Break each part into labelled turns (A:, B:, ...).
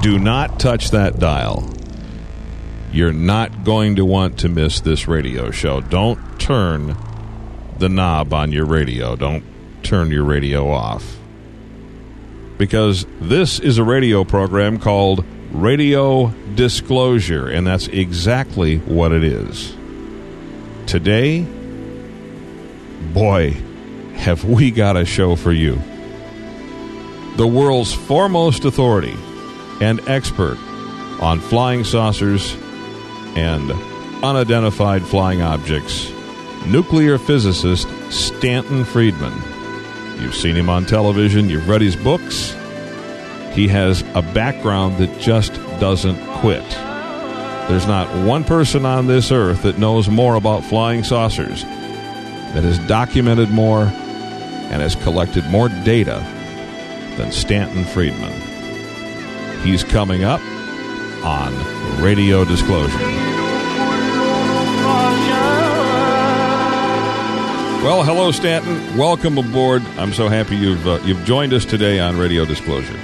A: Do not touch that dial. You're not going to want to miss this radio show. Don't turn the knob on your radio. Don't turn your radio off. Because this is a radio program called Radio Disclosure, and that's exactly what it is. Today, boy, have we got a show for you. The world's foremost authority and expert on flying saucers and unidentified flying objects, nuclear physicist Stanton Friedman. You've seen him on television. You've read his books. He has a background that just doesn't quit. There's not one person on this earth that knows more about flying saucers, that has documented more, and has collected more data than Stanton Friedman. He's coming up on Radio Disclosure. Well, hello, Stanton. Welcome aboard. I'm so happy you've joined us today on Radio Disclosure.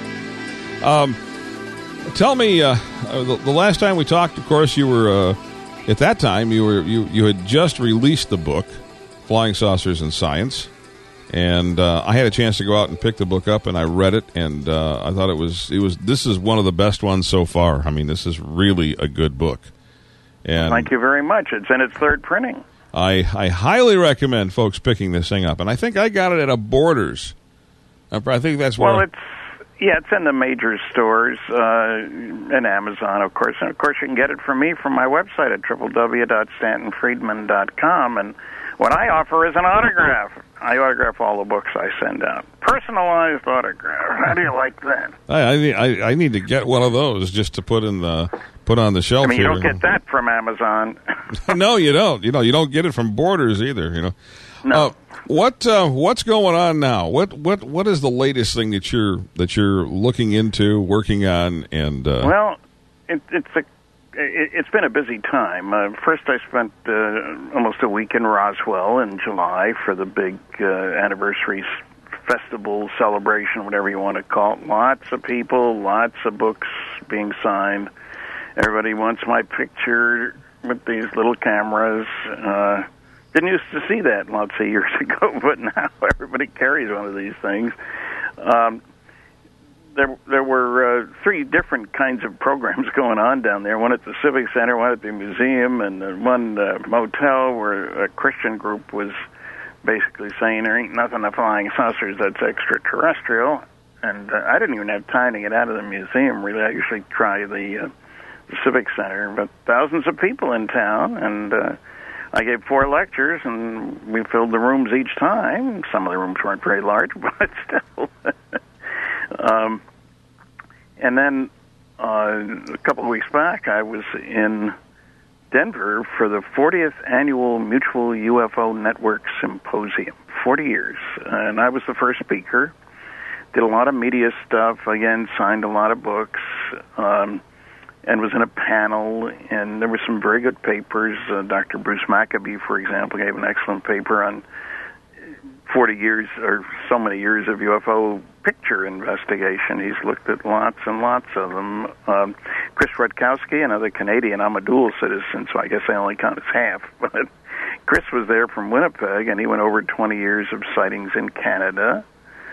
A: Tell me, the last time we talked, of course, you were at that time you had just released the book, Flying Saucers and Science, and I had a chance to go out and pick the book up, and I read it, and I thought it was this is one of the best ones so far. I mean, this is really a good book. And
B: thank you very much. It's in its third printing.
A: I highly recommend folks picking this thing up, and I think I got it at a Borders. I think that's where.
B: Well, it's in the major stores and Amazon, of course. And, of course, you can get it from me from my website at www.stantonfriedman.com. And what I offer is an autograph. I autograph all the books I send out. Personalized autograph. How do you like that?
A: I need to get one of those just to put on the shelf.
B: I mean, you
A: here.
B: don't get that from Amazon.
A: No, you don't. You don't get it from Borders either.
B: No.
A: What's going on now? What is the latest thing that you're looking into, working on? And
B: well, it's been a busy time. First, I spent almost a week in Roswell in July for the big anniversary festival celebration, whatever you want to call it. Lots of people, lots of books being signed. Everybody wants my picture with these little cameras. Didn't used to see that lots of years ago, but now everybody carries one of these things. There were three different kinds of programs going on down there, one at the Civic Center, one at the museum, and one motel where a Christian group was basically saying there ain't nothing to flying saucers that's extraterrestrial. And I didn't even have time to get out of the museum, really. I usually try the Civic Center, but thousands of people in town, and I gave 4 lectures, and we filled the rooms each time. Some of the rooms weren't very large, but still. And then a couple of weeks back, I was in Denver for the 40th Annual Mutual UFO Network Symposium, 40 years. And I was the first speaker, did a lot of media stuff, again, signed a lot of books, and was in a panel, and there were some very good papers. Dr. Bruce Maccabee, for example, gave an excellent paper on 40 years, or so many years of UFO picture investigation. He's looked at lots and lots of them. Chris Rutkowski, another Canadian, I'm a dual citizen, so I guess I only count as half, but Chris was there from Winnipeg, and he went over 20 years of sightings in Canada.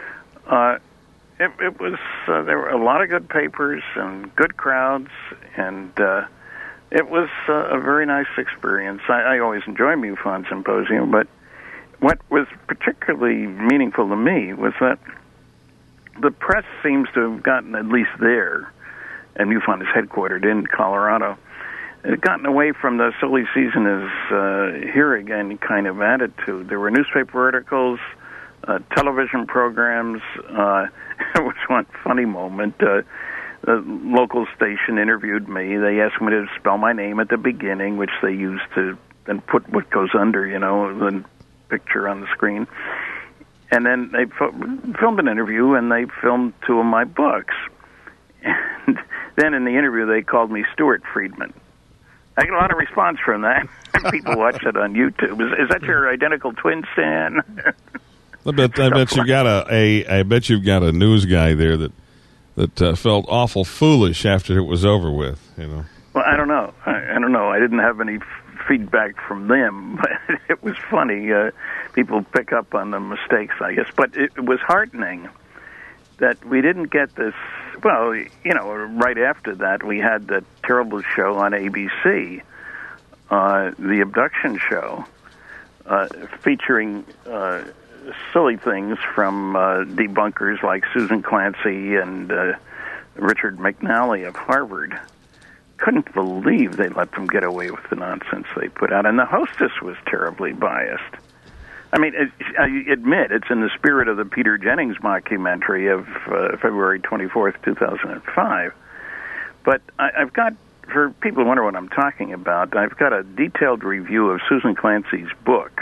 B: It was there were a lot of good papers and good crowds, and it was a very nice experience. I always enjoy MUFON Symposium, but what was particularly meaningful to me was that the press seems to have gotten, at least there, and MUFON is headquartered in Colorado, it had gotten away from the silly season is here again kind of attitude. There were newspaper articles, television programs. There was one funny moment. The local station interviewed me. They asked me to spell my name at the beginning, which they used to then put what goes under, the picture on the screen. And then they filmed an interview, and they filmed 2 of my books. And then in the interview, they called me Stuart Friedman. I get a lot of response from that. People watch it on YouTube. Is that your identical twin, Stan?
A: I bet you've got a news guy there that that felt awful foolish after it was over with,
B: Well, I don't know. I don't know. I didn't have any feedback from them, but it was funny. People pick up on the mistakes, I guess. But it was heartening that we didn't get this. Well, right after that, we had that terrible show on ABC, the abduction show, featuring silly things from debunkers like Susan Clancy and Richard McNally of Harvard. Couldn't believe they let them get away with the nonsense they put out. And the hostess was terribly biased. I mean, I admit it's in the spirit of the Peter Jennings mockumentary of February 24th, 2005. But I've got, for people who wonder what I'm talking about, I've got a detailed review of Susan Clancy's book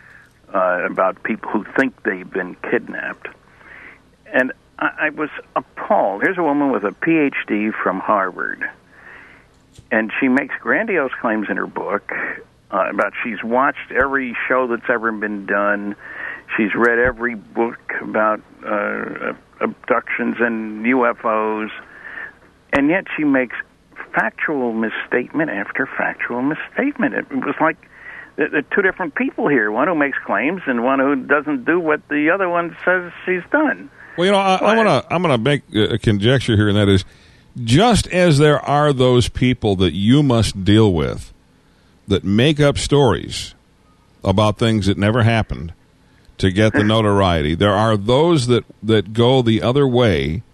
B: about people who think they've been kidnapped. And I was appalled. Here's a woman with a Ph.D. from Harvard. And she makes grandiose claims in her book about she's watched every show that's ever been done. She's read every book about abductions and UFOs. And yet she makes factual misstatement after factual misstatement. It was like there are two different people here, one who makes claims and one who doesn't do what the other one says she's done.
A: Well, I'm gonna make a conjecture here, and that is, just as there are those people that you must deal with that make up stories about things that never happened to get the notoriety, there are those that go the other way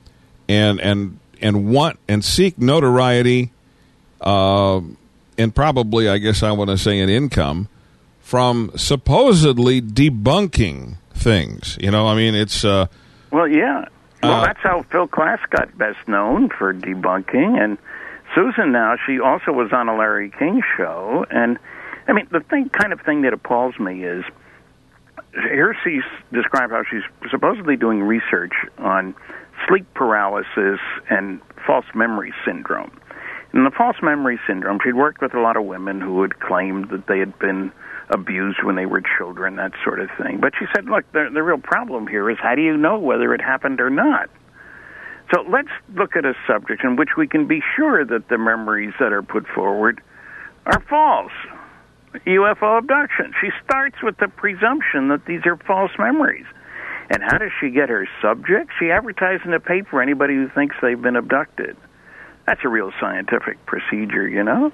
A: and want and seek notoriety, and probably, I guess I want to say, an income from supposedly debunking things. It's
B: well, yeah. Well, that's how Phil Klass got best known, for debunking. And Susan now, she also was on a Larry King show. And, I mean, the kind of thing that appalls me is, here she's described how she's supposedly doing research on sleep paralysis and false memory syndrome. In the false memory syndrome, she'd worked with a lot of women who had claimed that they had been abused when they were children, that sort of thing. But she said, look, the real problem here is, how do you know whether it happened or not? So let's look at a subject in which we can be sure that the memories that are put forward are false. UFO abduction. She starts with the presumption that these are false memories. And how does she get her subject? She advertises in the paper anybody who thinks they've been abducted. That's a real scientific procedure,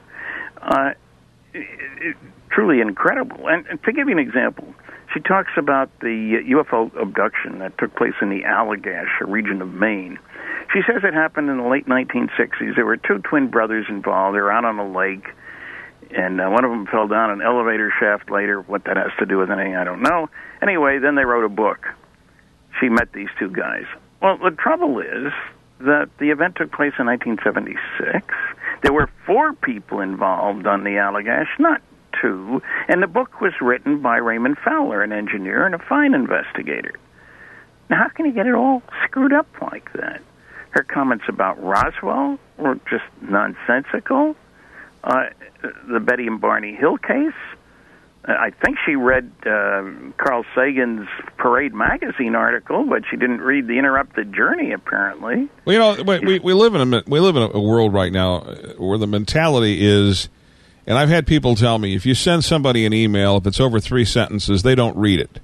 B: truly incredible. And to give you an example, she talks about the UFO abduction that took place in the Allagash, a region of Maine. She says it happened in the late 1960s. There were two twin brothers involved. They were out on a lake, and one of them fell down an elevator shaft later. What that has to do with anything, I don't know. Anyway, then they wrote a book. She met these two guys. Well, the trouble is that the event took place in 1976. There were 4 people involved on the Allagash, not 2, and the book was written by Raymond Fowler, an engineer and a fine investigator. Now, how can you get it all screwed up like that? Her comments about Roswell were just nonsensical. The Betty and Barney Hill case, I think she read Carl Sagan's Parade magazine article, but she didn't read The Interrupted Journey, apparently.
A: Well, we live in a world right now where the mentality is, and I've had people tell me, if you send somebody an email, if it's over 3 sentences, they don't read it.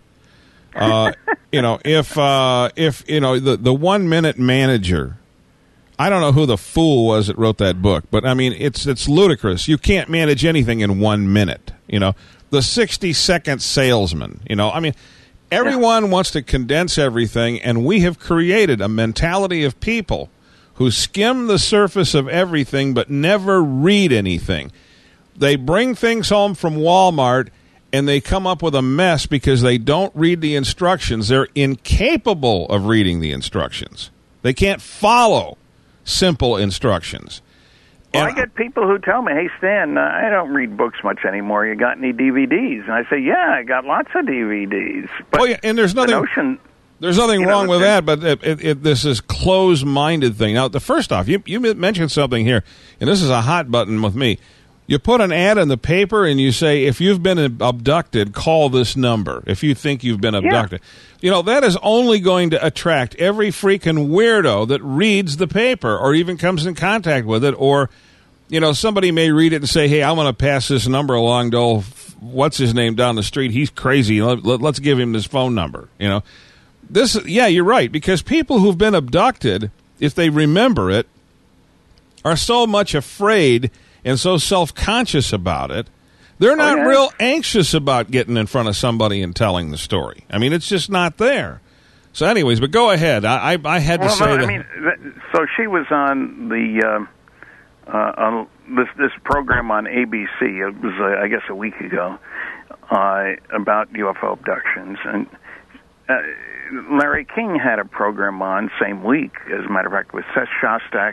A: If the 1 minute manager, I don't know who the fool was that wrote that book, but I mean, it's ludicrous. You can't manage anything in 1 minute. The 60-second salesman. Everyone wants to condense everything, and we have created a mentality of people who skim the surface of everything but never read anything. They bring things home from Walmart, and they come up with a mess because they don't read the instructions. They're incapable of reading the instructions. They can't follow simple instructions.
B: Well, I get people who tell me, hey, Stan, I don't read books much anymore. You got any DVDs? And I say, yeah, I got lots of DVDs. But
A: and there's nothing wrong with that, but this is closed-minded thing. Now, first off, you mentioned something here, and this is a hot button with me. You put an ad in the paper and you say, if you've been abducted, call this number if you think you've been abducted. Yeah. That is only going to attract every freaking weirdo that reads the paper or even comes in contact with it. Or, somebody may read it and say, hey, I'm going to pass this number along to old, what's his name down the street? He's crazy. Let's give him this phone number. You're right, because people who've been abducted, if they remember it, are so much afraid and so self-conscious about it, they're not real anxious about getting in front of somebody and telling the story. I mean, it's just not there. So anyways, but go ahead. I had to say that.
B: So she was on the this program on ABC. It was, I guess, a week ago about UFO abductions. And Larry King had a program on same week, as a matter of fact, with Seth Shostak,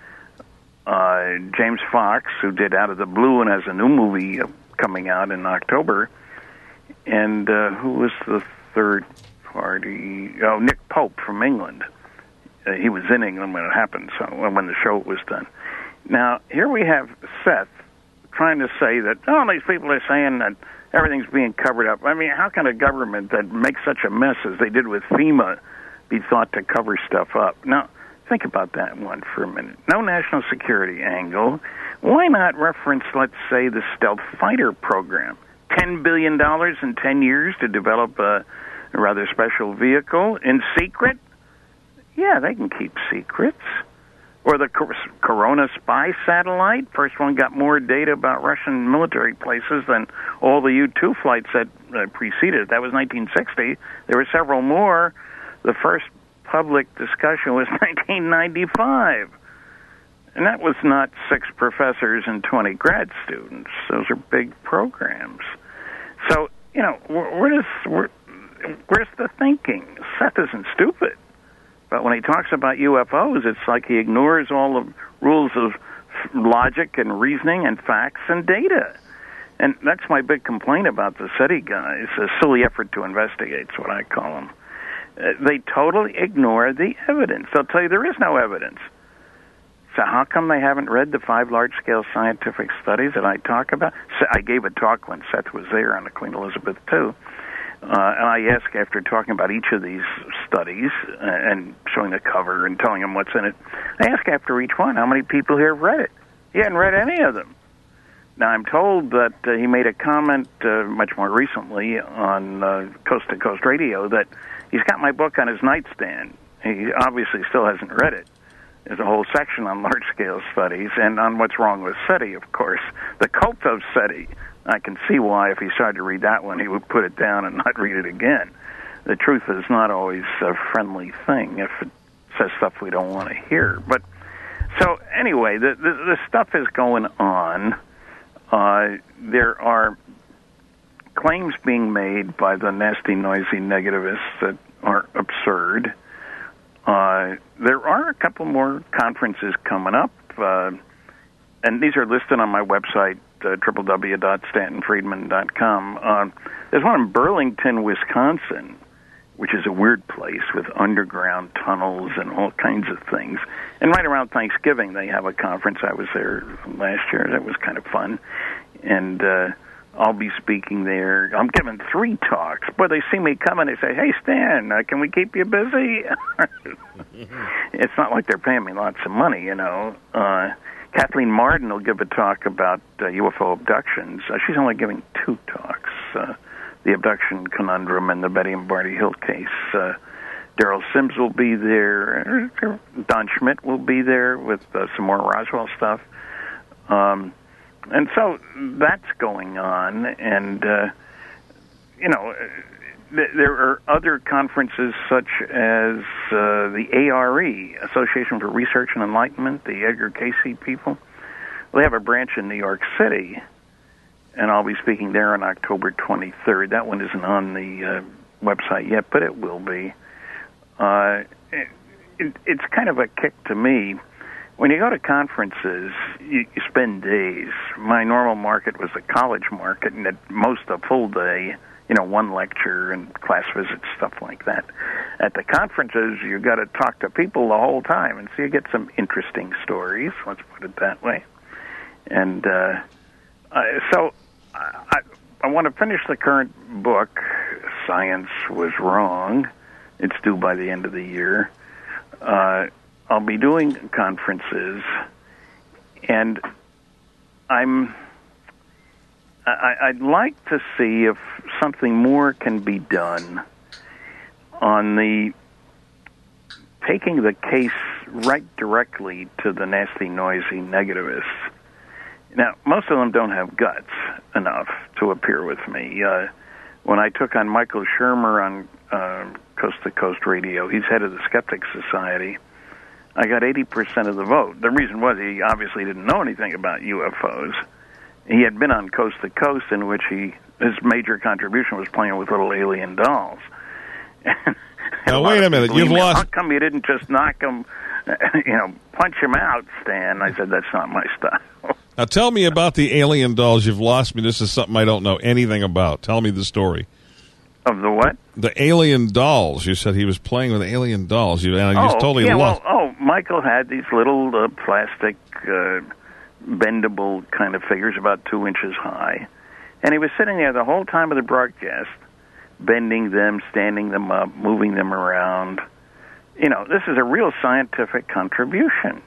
B: James Fox, who did Out of the Blue and has a new movie coming out in October, and who was the third party? Oh, Nick Pope from England. He was in England when it happened, so when the show was done. Now, here we have Seth trying to say that, these people are saying that everything's being covered up. I mean, how can a government that makes such a mess as they did with FEMA be thought to cover stuff up? Now, think about that one for a minute. No national security angle. Why not reference, let's say, the stealth fighter program? $10 billion in 10 years to develop a rather special vehicle in secret? Yeah, they can keep secrets. Or the Corona spy satellite. First one got more data about Russian military places than all the U-2 flights that preceded it. That was 1960. There were several more. The first public discussion was 1995. And that was not 6 professors and 20 grad students. Those are big programs. So, where's the thinking? Seth isn't stupid. But when he talks about UFOs, it's like he ignores all the rules of logic and reasoning and facts and data. And that's my big complaint about the SETI guys, a silly effort to investigate is what I call them. They totally ignore the evidence. They'll tell you there is no evidence. So how come they haven't read the 5 large-scale scientific studies that I talk about? So I gave a talk when Seth was there on the Queen Elizabeth II. And I asked, after talking about each of these studies and showing the cover and telling them what's in it, I asked after each one, how many people here have read it? He hadn't read any of them. Now, I'm told that he made a comment much more recently on Coast to Coast Radio that he's got my book on his nightstand. He obviously still hasn't read it. There's a whole section on large-scale studies and on what's wrong with SETI, of course. The cult of SETI. I can see why, if he started to read that one, he would put it down and not read it again. The truth is not always a friendly thing if it says stuff we don't want to hear. But so anyway, the stuff is going on. There are claims being made by the nasty, noisy negativists that are absurd. There are a couple more conferences coming up, and these are listed on my website, www.stantonfriedman.com. There's one in Burlington, Wisconsin, which is a weird place with underground tunnels and all kinds of things. And right around Thanksgiving, they have a conference. I was there last year. That was kind of fun. And I'll be speaking there. I'm giving 3 talks. Boy, they see me coming. They say, hey, Stan, can we keep you busy? It's not like they're paying me lots of money, Kathleen Marden will give a talk about UFO abductions. She's only giving 2 talks, the abduction conundrum and the Betty and Barty Hill case. Daryl Sims will be there. Don Schmidt will be there with some more Roswell stuff. And so that's going on. And, there are other conferences such as the ARE, Association for Research and Enlightenment, the Edgar Cayce people. They have a branch in New York City, and I'll be speaking there on October 23rd. That one isn't on the website yet, but it will be. It's kind of a kick to me. When you go to conferences, you spend days. My normal market was the college market, and at most a full day, one lecture and class visits, stuff like that. At the conferences, you got to talk to people the whole time, and so you get some interesting stories, let's put it that way. And So I want to finish the current book, Science Was Wrong. It's due by the end of the year. I'll be doing conferences, and I'd like to see if something more can be done on the taking the case right directly to the nasty, noisy negativists. Now, most of them don't have guts enough to appear with me. When I took on Michael Shermer on Coast to Coast Radio, he's head of the Skeptics Society, I got 80% of the vote. The reason was he obviously didn't know anything about UFOs. He had been on Coast to Coast, in which his major contribution was playing with little alien dolls.
A: Now, wait a minute. You've lost.
B: How come you didn't just knock him, punch him out, Stan? I said, that's not my style.
A: Now, tell me about the alien dolls. You've lost me. This is something I don't know anything about. Tell me the story.
B: Of the what?
A: The alien dolls. You said he was playing with alien dolls. You totally lost.
B: Michael had these little plastic, bendable kind of figures about 2 inches high. And he was sitting there the whole time of the broadcast, bending them, standing them up, moving them around. This is a real scientific contribution,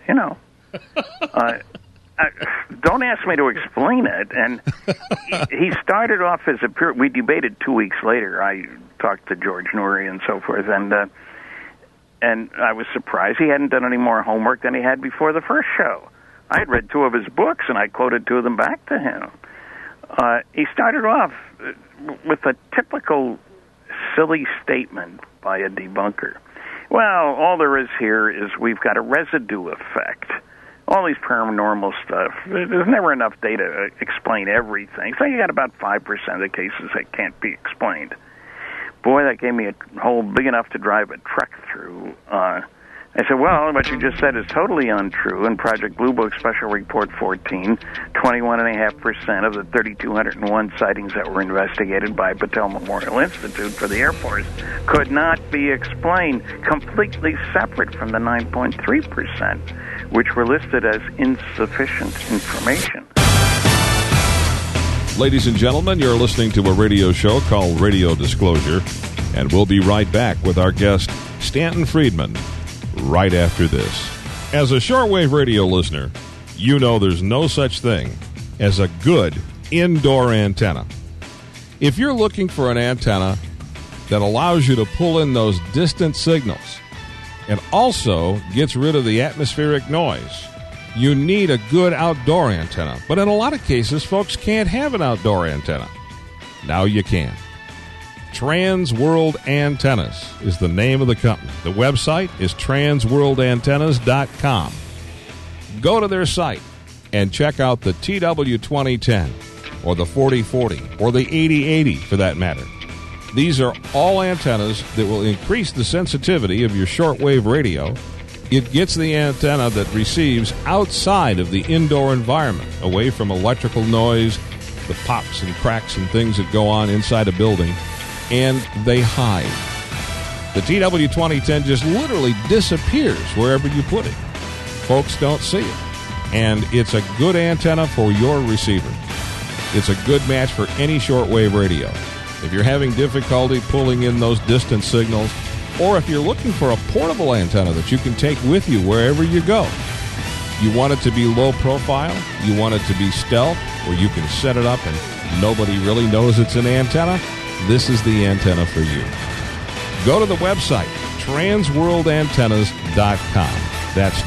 B: don't ask me to explain it. And he started off as we debated 2 weeks later. I talked to George Noory and so forth, and I was surprised he hadn't done any more homework than he had before the first show. I had read 2 of his books, and I quoted 2 of them back to him. He started off with a typical silly statement by a debunker. Well, all there is here is we've got a residue effect. All these paranormal stuff, there's never enough data to explain everything. So you got about 5% of the cases that can't be explained. Boy, that gave me a hole big enough to drive a truck through. I said, well, what you just said is totally untrue. In Project Blue Book Special Report 14, 21.5% of the 3,201 sightings that were investigated by Battelle Memorial Institute for the Air Force could not be explained, completely separate from the 9.3%, which were listed as insufficient information.
A: Ladies and gentlemen, you're listening to a radio show called Radio Disclosure, and we'll be right back with our guest, Stanton Friedman, right after this. As a shortwave radio listener, you know there's no such thing as a good indoor antenna. If you're looking for an antenna that allows you to pull in those distant signals and also gets rid of the atmospheric noise, you need a good outdoor antenna. But in a lot of cases, folks can't have an outdoor antenna. Now you can. Trans World Antennas is the name of the company. The website is transworldantennas.com. Go to their site and check out the TW2010 or the 4040 or the 8080 for that matter. These are all antennas that will increase the sensitivity of your shortwave radio. It gets the antenna that receives outside of the indoor environment, away from electrical noise, the pops and cracks and things that go on inside a building, and they hide. The TW2010 just literally disappears wherever you put it. Folks don't see it. And it's a good antenna for your receiver. It's a good match for any shortwave radio. If you're having difficulty pulling in those distant signals, or if you're looking for a portable antenna that you can take with you wherever you go, you want it to be low profile, you want it to be stealth, where you can set it up and nobody really knows it's an antenna, this is the antenna for you. Go to the website, transworldantennas.com. That's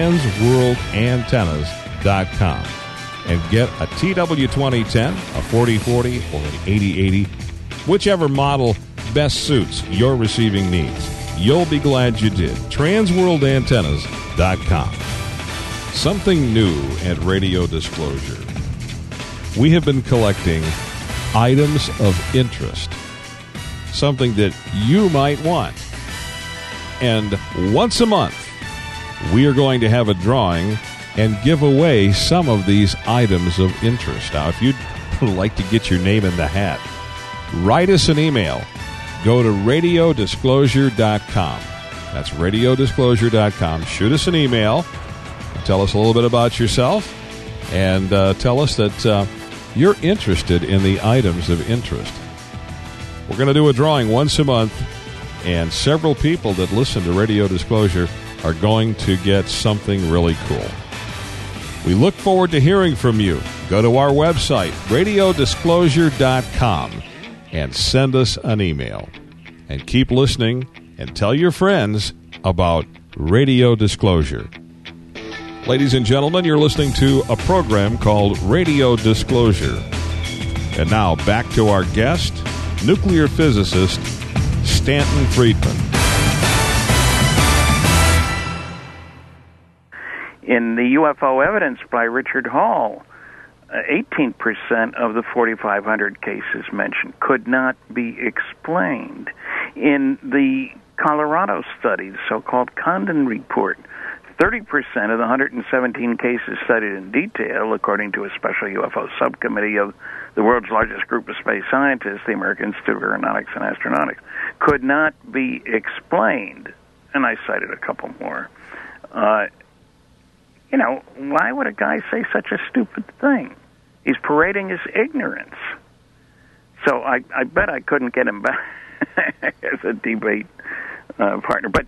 A: transworldantennas.com. And get a TW2010, a 4040, or an 8080, whichever model best suits your receiving needs. You'll be glad you did. transworldantennas.com. Something new at Radio Disclosure. We have been collecting items of interest, something that you might want. And once a month, we are going to have a drawing and give away some of these items of interest. Now, if you'd like to get your name in the hat, write us an email. Go to radiodisclosure.com. That's radiodisclosure.com. Shoot us an email. Tell us a little bit about yourself. And tell us that you're interested in the items of interest. We're going to do a drawing once a month, and several people that listen to Radio Disclosure are going to get something really cool. We look forward to hearing from you. Go to our website, radiodisclosure.com, and send us an email. And keep listening and tell your friends about Radio Disclosure. Ladies and gentlemen, you're listening to a program called Radio Disclosure. And now back to our guest, nuclear physicist Stanton Friedman.
B: In the UFO evidence by Richard Hall, 18% of the 4,500 cases mentioned could not be explained. In the Colorado study, the so-called Condon report, 30% of the 117 cases studied in detail, according to a special UFO subcommittee of the world's largest group of space scientists, the American Institute of Aeronautics and Astronautics, could not be explained. And I cited a couple more. Why would a guy say such a stupid thing? He's parading his ignorance. So I bet I couldn't get him back as a debate partner. But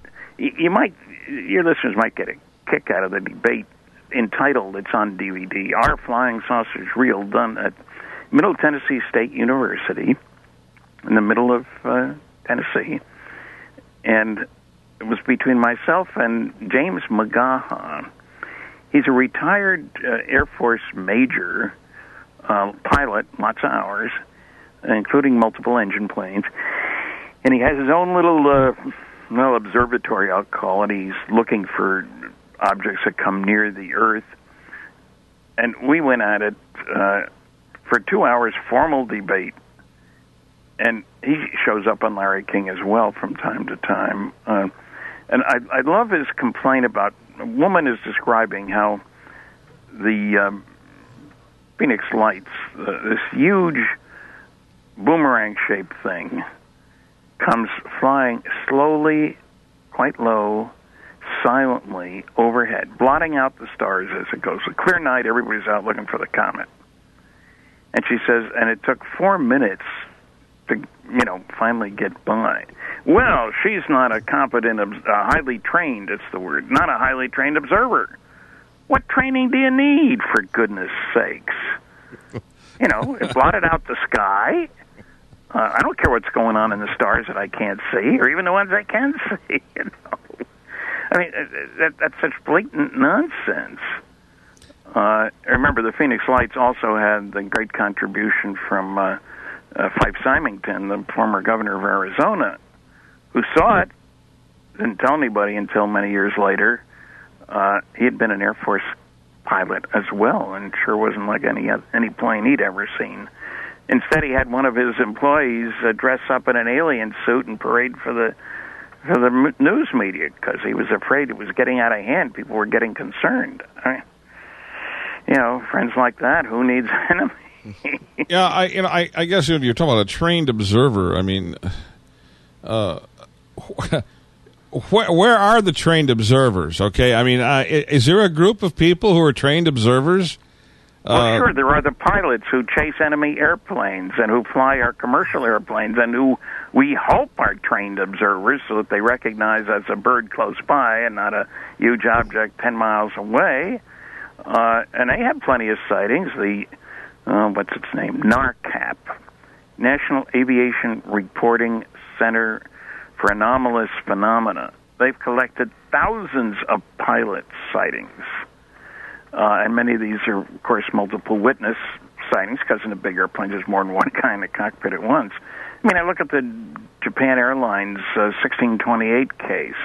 B: your listeners might get a kick out of the debate entitled, it's on DVD, Are Flying Saucers Real? Done at Middle Tennessee State University in the middle of Tennessee. And it was between myself and James McGaha. He's a retired Air Force major, pilot, lots of hours, including multiple engine planes. And he has his own little observatory, I'll call it. He's looking for objects that come near the Earth. And we went at it for 2 hours, formal debate. And he shows up on Larry King as well from time to time. And I love his complaint about, a woman is describing how the Phoenix Lights, this huge boomerang-shaped thing, comes flying slowly, quite low, silently overhead, blotting out the stars as it goes. A clear night, everybody's out looking for the comet. And she says, and it took 4 minutes to, finally get by. Well, she's not a competent, highly trained, it's the word, not a highly trained observer. What training do you need, for goodness sakes? It blotted out the sky. I don't care what's going on in the stars that I can't see, or even the ones I can see. I mean, that's such blatant nonsense. Remember, the Phoenix Lights also had the great contribution from Fife Symington, the former governor of Arizona, who saw it, didn't tell anybody until many years later. He had been an Air Force pilot as well, and sure wasn't like any plane he'd ever seen. Instead, he had one of his employees dress up in an alien suit and parade for the news media because he was afraid it was getting out of hand. People were getting concerned. Friends like that, who needs enemies?
A: Yeah, I guess if you're talking about a trained observer, I mean, where are the trained observers? Okay, I mean, is there a group of people who are trained observers?
B: Well, sure, there are the pilots who chase enemy airplanes and who fly our commercial airplanes and who we hope are trained observers so that they recognize as a bird close by and not a huge object 10 miles away. And they have plenty of sightings. The, what's its name? NARCAP, National Aviation Reporting Center for Anomalous Phenomena. They've collected thousands of pilot sightings. And many of these are, of course, multiple witness sightings, because in a big airplane there's more than one guy in the cockpit at once. I mean, I look at the Japan Airlines 1628 case,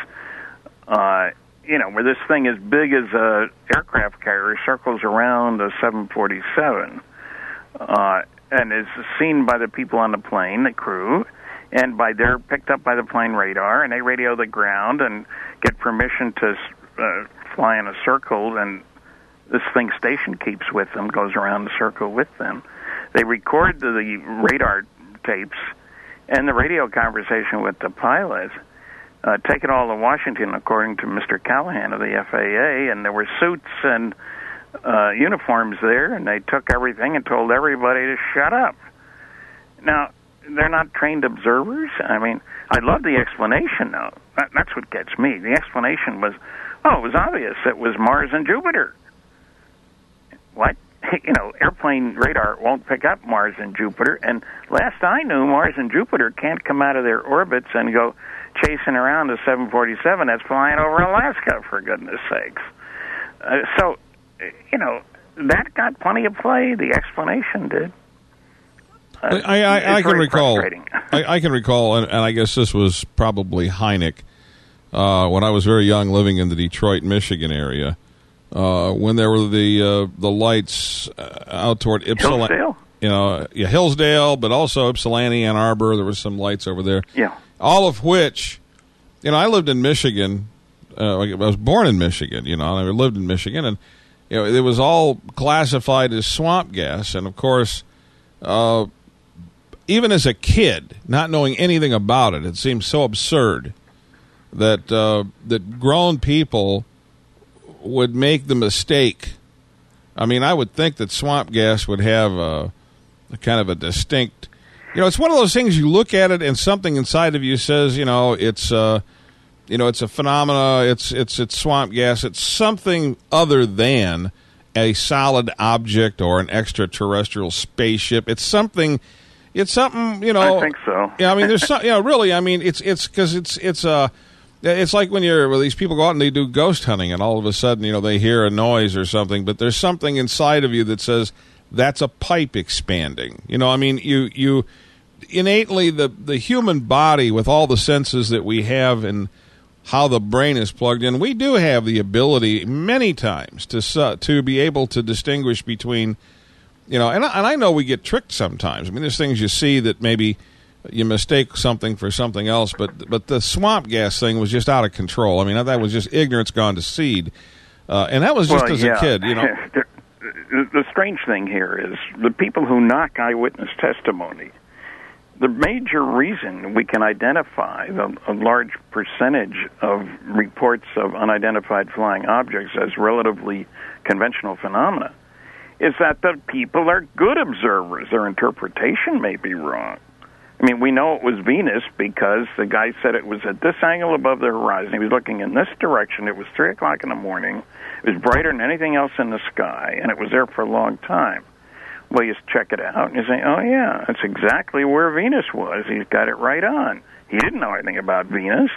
B: where this thing as big as a aircraft carrier circles around a 747 and is seen by the people on the plane, the crew, and they're picked up by the plane radar, and they radio the ground and get permission to fly in a circle, and this thing station keeps with them, goes around the circle with them. They record the radar tapes and the radio conversation with the pilot, take it all to Washington, according to Mr. Callahan of the FAA, and there were suits and uniforms there, and they took everything and told everybody to shut up. Now, they're not trained observers. I mean, I love the explanation, though. That's what gets me. The explanation was, it was obvious. It was Mars and Jupiter. What? Airplane radar won't pick up Mars and Jupiter. And last I knew, Mars and Jupiter can't come out of their orbits and go chasing around a 747 that's flying over Alaska, for goodness sakes. That got plenty of play. The explanation did.
A: I can recall. I can recall, and I guess this was probably Hynek when I was very young, living in the Detroit, Michigan area, when there were the lights out toward
B: Hillsdale.
A: Hillsdale, but also Ypsilanti, Ann Arbor. There were some lights over there.
B: Yeah.
A: All of which, I lived in Michigan. I was born in Michigan, and I lived in Michigan, and it was all classified as swamp gas, and of course. Even as a kid, not knowing anything about it, it seemed so absurd that that grown people would make the mistake. I mean, I would think that swamp gas would have a kind of a distinct. It's one of those things you look at it and something inside of you says, it's it's a phenomena. It's swamp gas. It's something other than a solid object or an extraterrestrial spaceship. It's something. I
B: think so.
A: Yeah, I mean, there's some. Really, I mean, it's because it's like when these people go out and they do ghost hunting, and all of a sudden, they hear a noise or something, but there's something inside of you that says that's a pipe expanding. I mean, you innately the human body with all the senses that we have and how the brain is plugged in, we do have the ability many times to be able to distinguish between. And I know we get tricked sometimes. I mean, there's things you see that maybe you mistake something for something else, but the swamp gas thing was just out of control. I mean, that was just ignorance gone to seed, and that was just as a kid,
B: The strange thing here is the people who knock eyewitness testimony. The major reason we can identify a large percentage of reports of unidentified flying objects as relatively conventional phenomena is that the people are good observers. Their interpretation may be wrong. I mean, we know it was Venus because the guy said it was at this angle above the horizon. He was looking in this direction. It was 3 o'clock in the morning. It was brighter than anything else in the sky, and it was there for a long time. Well, you check it out, and you say, oh, yeah, that's exactly where Venus was. He's got it right on. He didn't know anything about Venus.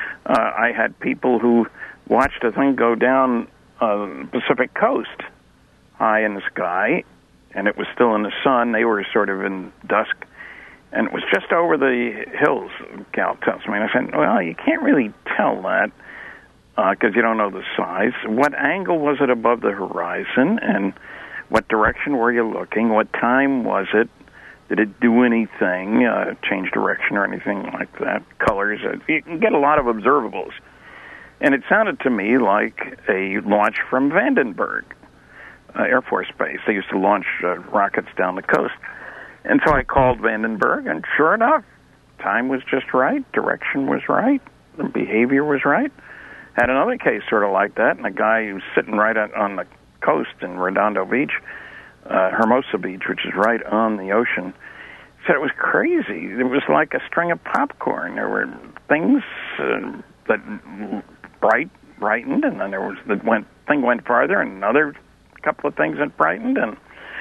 B: I had people who watched a thing go down the Pacific coast, high in the sky, and it was still in the sun. They were sort of in dusk, and it was just over the hills, Cal tells me. And I said, well, you can't really tell that because you don't know the size. What angle was it above the horizon, and what direction were you looking? What time was it? Did it do anything, change direction or anything like that? Colors. You can get a lot of observables. And it sounded to me like a launch from Vandenberg Air Force Base. They used to launch rockets down the coast. And so I called Vandenberg, and sure enough, time was just right, direction was right, the behavior was right. Had another case sort of like that, and a guy who was sitting right on the coast in Redondo Beach, Hermosa Beach, which is right on the ocean, said it was crazy. It was like a string of popcorn. There were things that brightened, and then there was thing went farther, and another couple of things that brightened, and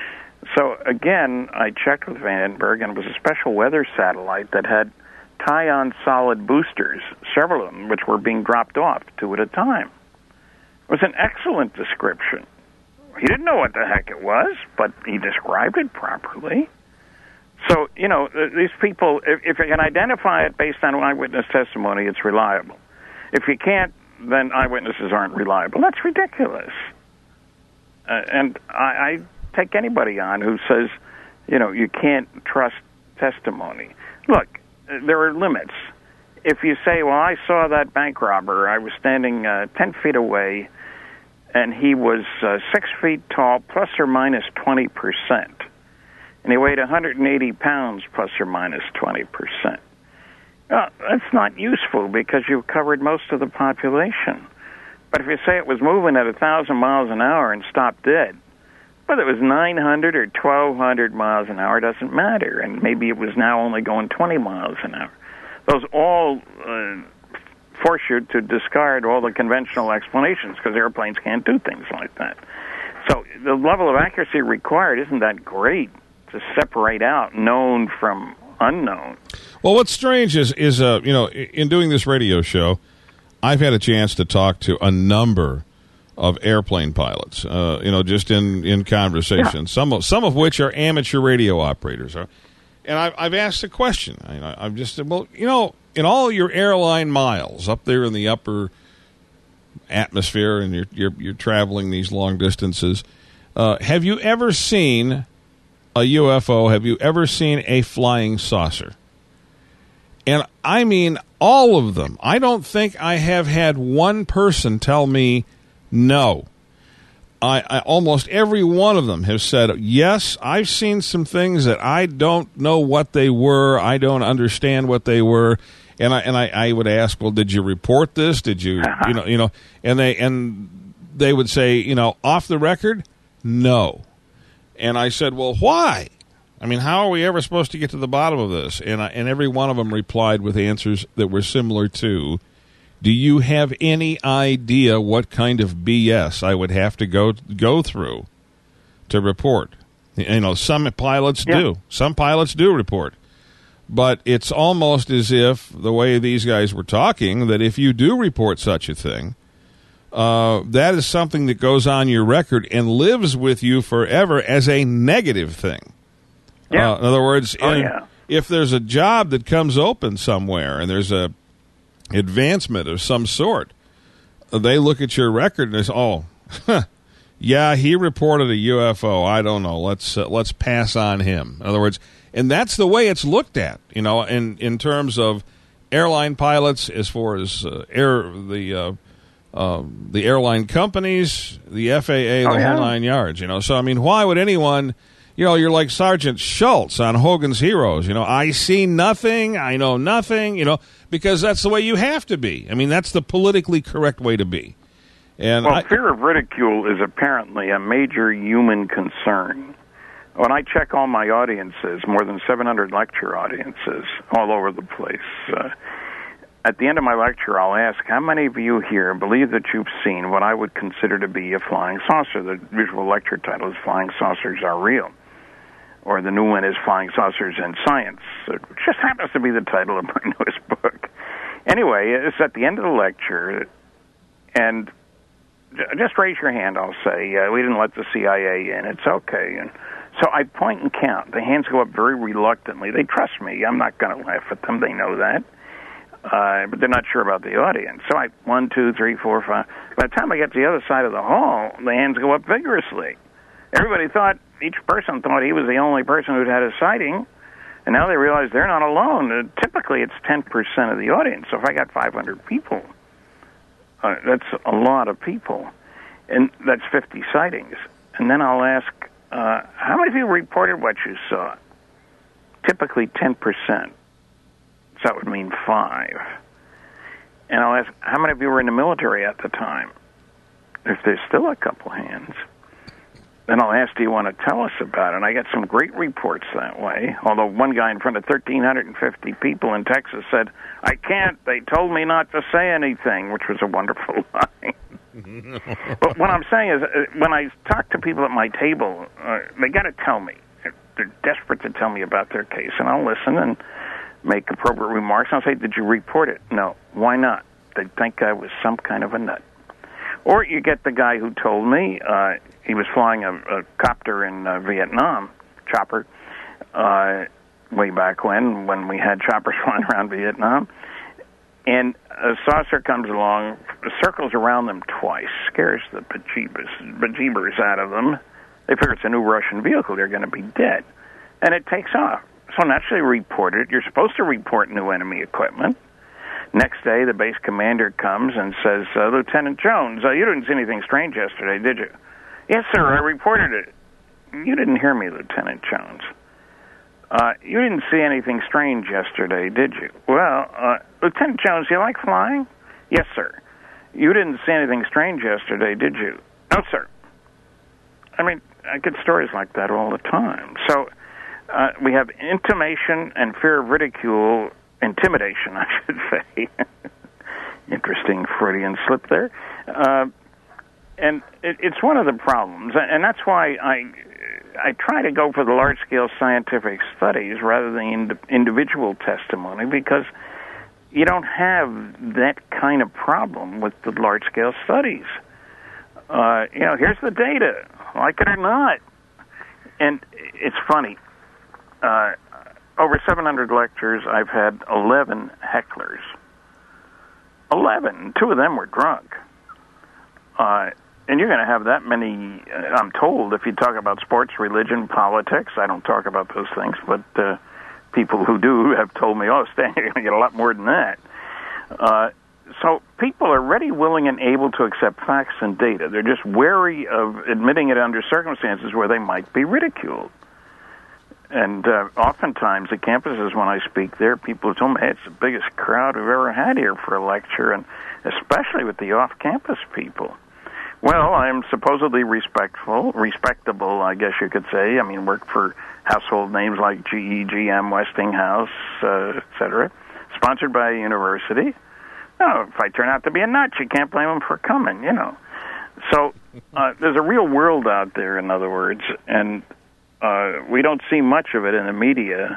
B: so again, I checked with Vandenberg, and it was a special weather satellite that had Tyon solid boosters, several of them, which were being dropped off 2 at a time. It was an excellent description. He didn't know what the heck it was, but he described it properly. So, these people, if you can identify it based on eyewitness testimony, it's reliable. If you can't, then eyewitnesses aren't reliable. That's ridiculous. And I take anybody on who says, you can't trust testimony. Look, there are limits. If you say, well, I saw that bank robber, I was standing 10 feet away, and he was 6 feet tall, plus or minus 20%, and he weighed 180 pounds, plus or minus 20%. Well, that's not useful because you've covered most of the population. But if you say it was moving at 1,000 miles an hour and stopped dead, whether it was 900 or 1,200 miles an hour doesn't matter, and maybe it was now only going 20 miles an hour. Those all force you to discard all the conventional explanations because airplanes can't do things like that. So the level of accuracy required isn't that great to separate out known from unknown.
A: Well, what's strange is in doing this radio show, I've had a chance to talk to a number of airplane pilots, just in conversation, some of which are amateur radio operators. And I've asked a question. I've just said, well, in all your airline miles up there in the upper atmosphere, and you're traveling these long distances, have you ever seen a UFO? Have you ever seen a flying saucer? And I mean all of them. I don't think I have had one person tell me no. I almost every one of them have said, yes, I've seen some things that I don't know what they were. I don't understand what they were. And I would ask, well, did you report this? Did you, and they would say, off the record, no. And I said, well, why? I mean, how are we ever supposed to get to the bottom of this? And every one of them replied with answers that were similar to, do you have any idea what kind of BS I would have to go through to report? Some pilots do. Some pilots do report. But it's almost as if, the way these guys were talking, that if you do report such a thing, that is something that goes on your record and lives with you forever as a negative thing.
B: Yeah.
A: In other words, if there's a job that comes open somewhere and there's a advancement of some sort, they look at your record and they say, yeah, he reported a UFO. I don't know. Let's pass on him. In other words, and that's the way it's looked at, in terms of airline pilots, as far as the airline companies, the FAA, the whole 9 yards. So I mean, why would anyone? You're like Sergeant Schultz on Hogan's Heroes. I see nothing, I know nothing. Because that's the way you have to be. I mean, that's the politically correct way to be. And
B: fear of ridicule is apparently a major human concern. When I check all my audiences, more than 700 lecture audiences all over the place, at the end of my lecture, I'll ask, how many of you here believe that you've seen what I would consider to be a flying saucer? The visual lecture title is Flying Saucers Are Real. Or the new one is Flying Saucers in Science. It just happens to be the title of my newest book. Anyway, it's at the end of the lecture, and just raise your hand, I'll say. We didn't let the CIA in. It's okay. And so I point and count. The hands go up very reluctantly. They trust me. I'm not going to laugh at them. They know that. But they're not sure about the audience. So 1, 2, 3, 4, 5. By the time I get to the other side of the hall, the hands go up vigorously. Each person thought he was the only person who'd had a sighting, and now they realize they're not alone. Typically, it's 10% of the audience. So if I got 500 people, that's a lot of people, and that's 50 sightings. And then I'll ask, how many of you reported what you saw? Typically 10%. So that would mean 5. And I'll ask, how many of you were in the military at the time? If there's still a couple hands, then I'll ask, do you want to tell us about it? And I get some great reports that way, although one guy in front of 1,350 people in Texas said, I can't. They told me not to say anything, which was a wonderful line. But what I'm saying is, when I talk to people at my table, they got to tell me. They're desperate to tell me about their case, and I'll listen and make appropriate remarks. I'll say, did you report it? No. Why not? They'd think I was some kind of a nut. Or you get the guy who told me he was flying a copter in Vietnam, chopper, way back when we had choppers flying around Vietnam. And a saucer comes along, circles around them twice, scares the bejeebers out of them. They figure it's a new Russian vehicle. They're going to be dead. And it takes off. So naturally report it. You're supposed to report new enemy equipment. Next day, the base commander comes and says, Lieutenant Jones, you didn't see anything strange yesterday, did you? Yes, sir, I reported it. You didn't hear me, Lieutenant Jones. You didn't see anything strange yesterday, did you? Well, Lieutenant Jones, you like flying? Yes, sir. You didn't see anything strange yesterday, did you? No, sir. I mean, I get stories like that all the time. So we have intimation and fear of ridicule, intimidation, I should say. Interesting Freudian slip there. And it's one of the problems, and that's why I try to go for the large-scale scientific studies rather than individual testimony, because you don't have that kind of problem with the large-scale studies. Here's the data, like it or not. And it's funny. Over 700 lectures, I've had 11 hecklers. 11. 2 of them were drunk. And you're going to have that many, I'm told, if you talk about sports, religion, politics. I don't talk about those things, but people who do have told me, Stan, you're going to get a lot more than that. So people are ready, willing, and able to accept facts and data. They're just wary of admitting it under circumstances where they might be ridiculed. And oftentimes at campuses when I speak there, people have told me, hey, it's the biggest crowd we've ever had here for a lecture, and especially with the off-campus people. Well, I'm supposedly respectable, I guess you could say. I mean, work for household names like GE, GM, Westinghouse, etc., sponsored by a university. No, if I turn out to be a nut, you can't blame them for coming, So there's a real world out there, in other words, and we don't see much of it in the media,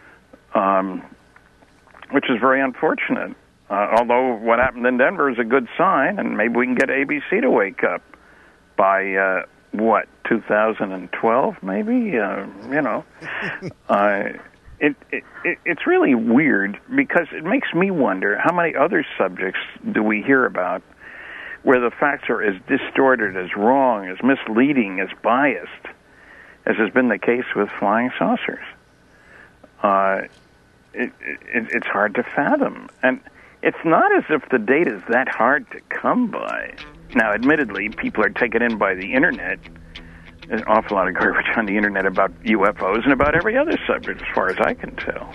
B: which is very unfortunate. Although what happened in Denver is a good sign, and maybe we can get ABC to wake up by, 2012, maybe? It's really weird, because it makes me wonder how many other subjects do we hear about where the facts are as distorted, as wrong, as misleading, as biased, as has been the case with flying saucers. It's hard to fathom. And it's not as if the data is that hard to come by. Now, admittedly, people are taken in by the Internet. There's an awful lot of garbage on the Internet about UFOs and about every other subject, as far as I can tell.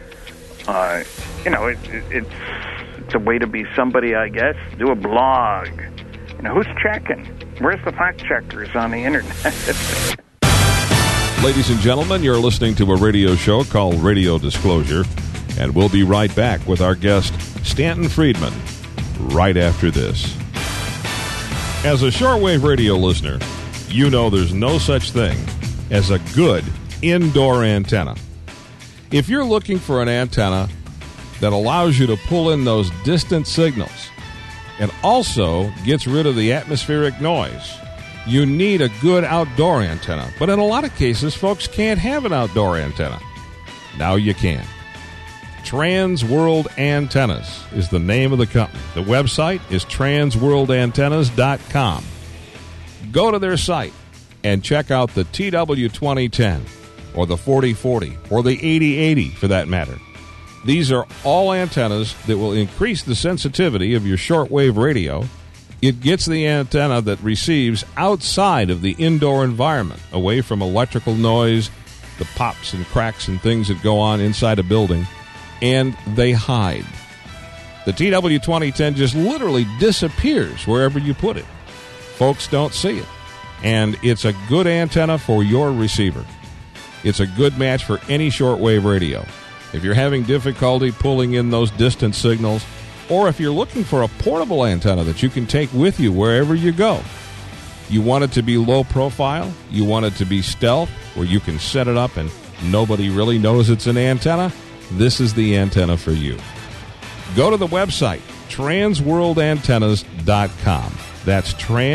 B: It's a way to be somebody, I guess. Do a blog. Who's checking? Where's the fact checkers on the Internet?
A: Ladies and gentlemen, you're listening to a radio show called Radio Disclosure, and we'll be right back with our guest, Stanton Friedman, right after this. As a shortwave radio listener, you know there's no such thing as a good indoor antenna. If you're looking for an antenna that allows you to pull in those distant signals and also gets rid of the atmospheric noise, you need a good outdoor antenna. But in a lot of cases, folks can't have an outdoor antenna. Now you can. Transworld Antennas is the name of the company. The website is transworldantennas.com. Go to their site and check out the TW2010 or the 4040 or the 8080 for that matter. These are all antennas that will increase the sensitivity of your shortwave radio. It gets the antenna that receives outside of the indoor environment, away from electrical noise, the pops and cracks and things that go on inside a building, and they hide. The TW2010 just literally disappears wherever you put it. Folks don't see it. And it's a good antenna for your receiver. It's a good match for any shortwave radio. If you're having difficulty pulling in those distant signals, or if you're looking for a portable antenna that you can take with you wherever you go, you want it to be low profile, you want it to be stealth, where you can set it up and nobody really knows it's an antenna, this is the antenna for you. Go to the website, transworldantennas.com. That's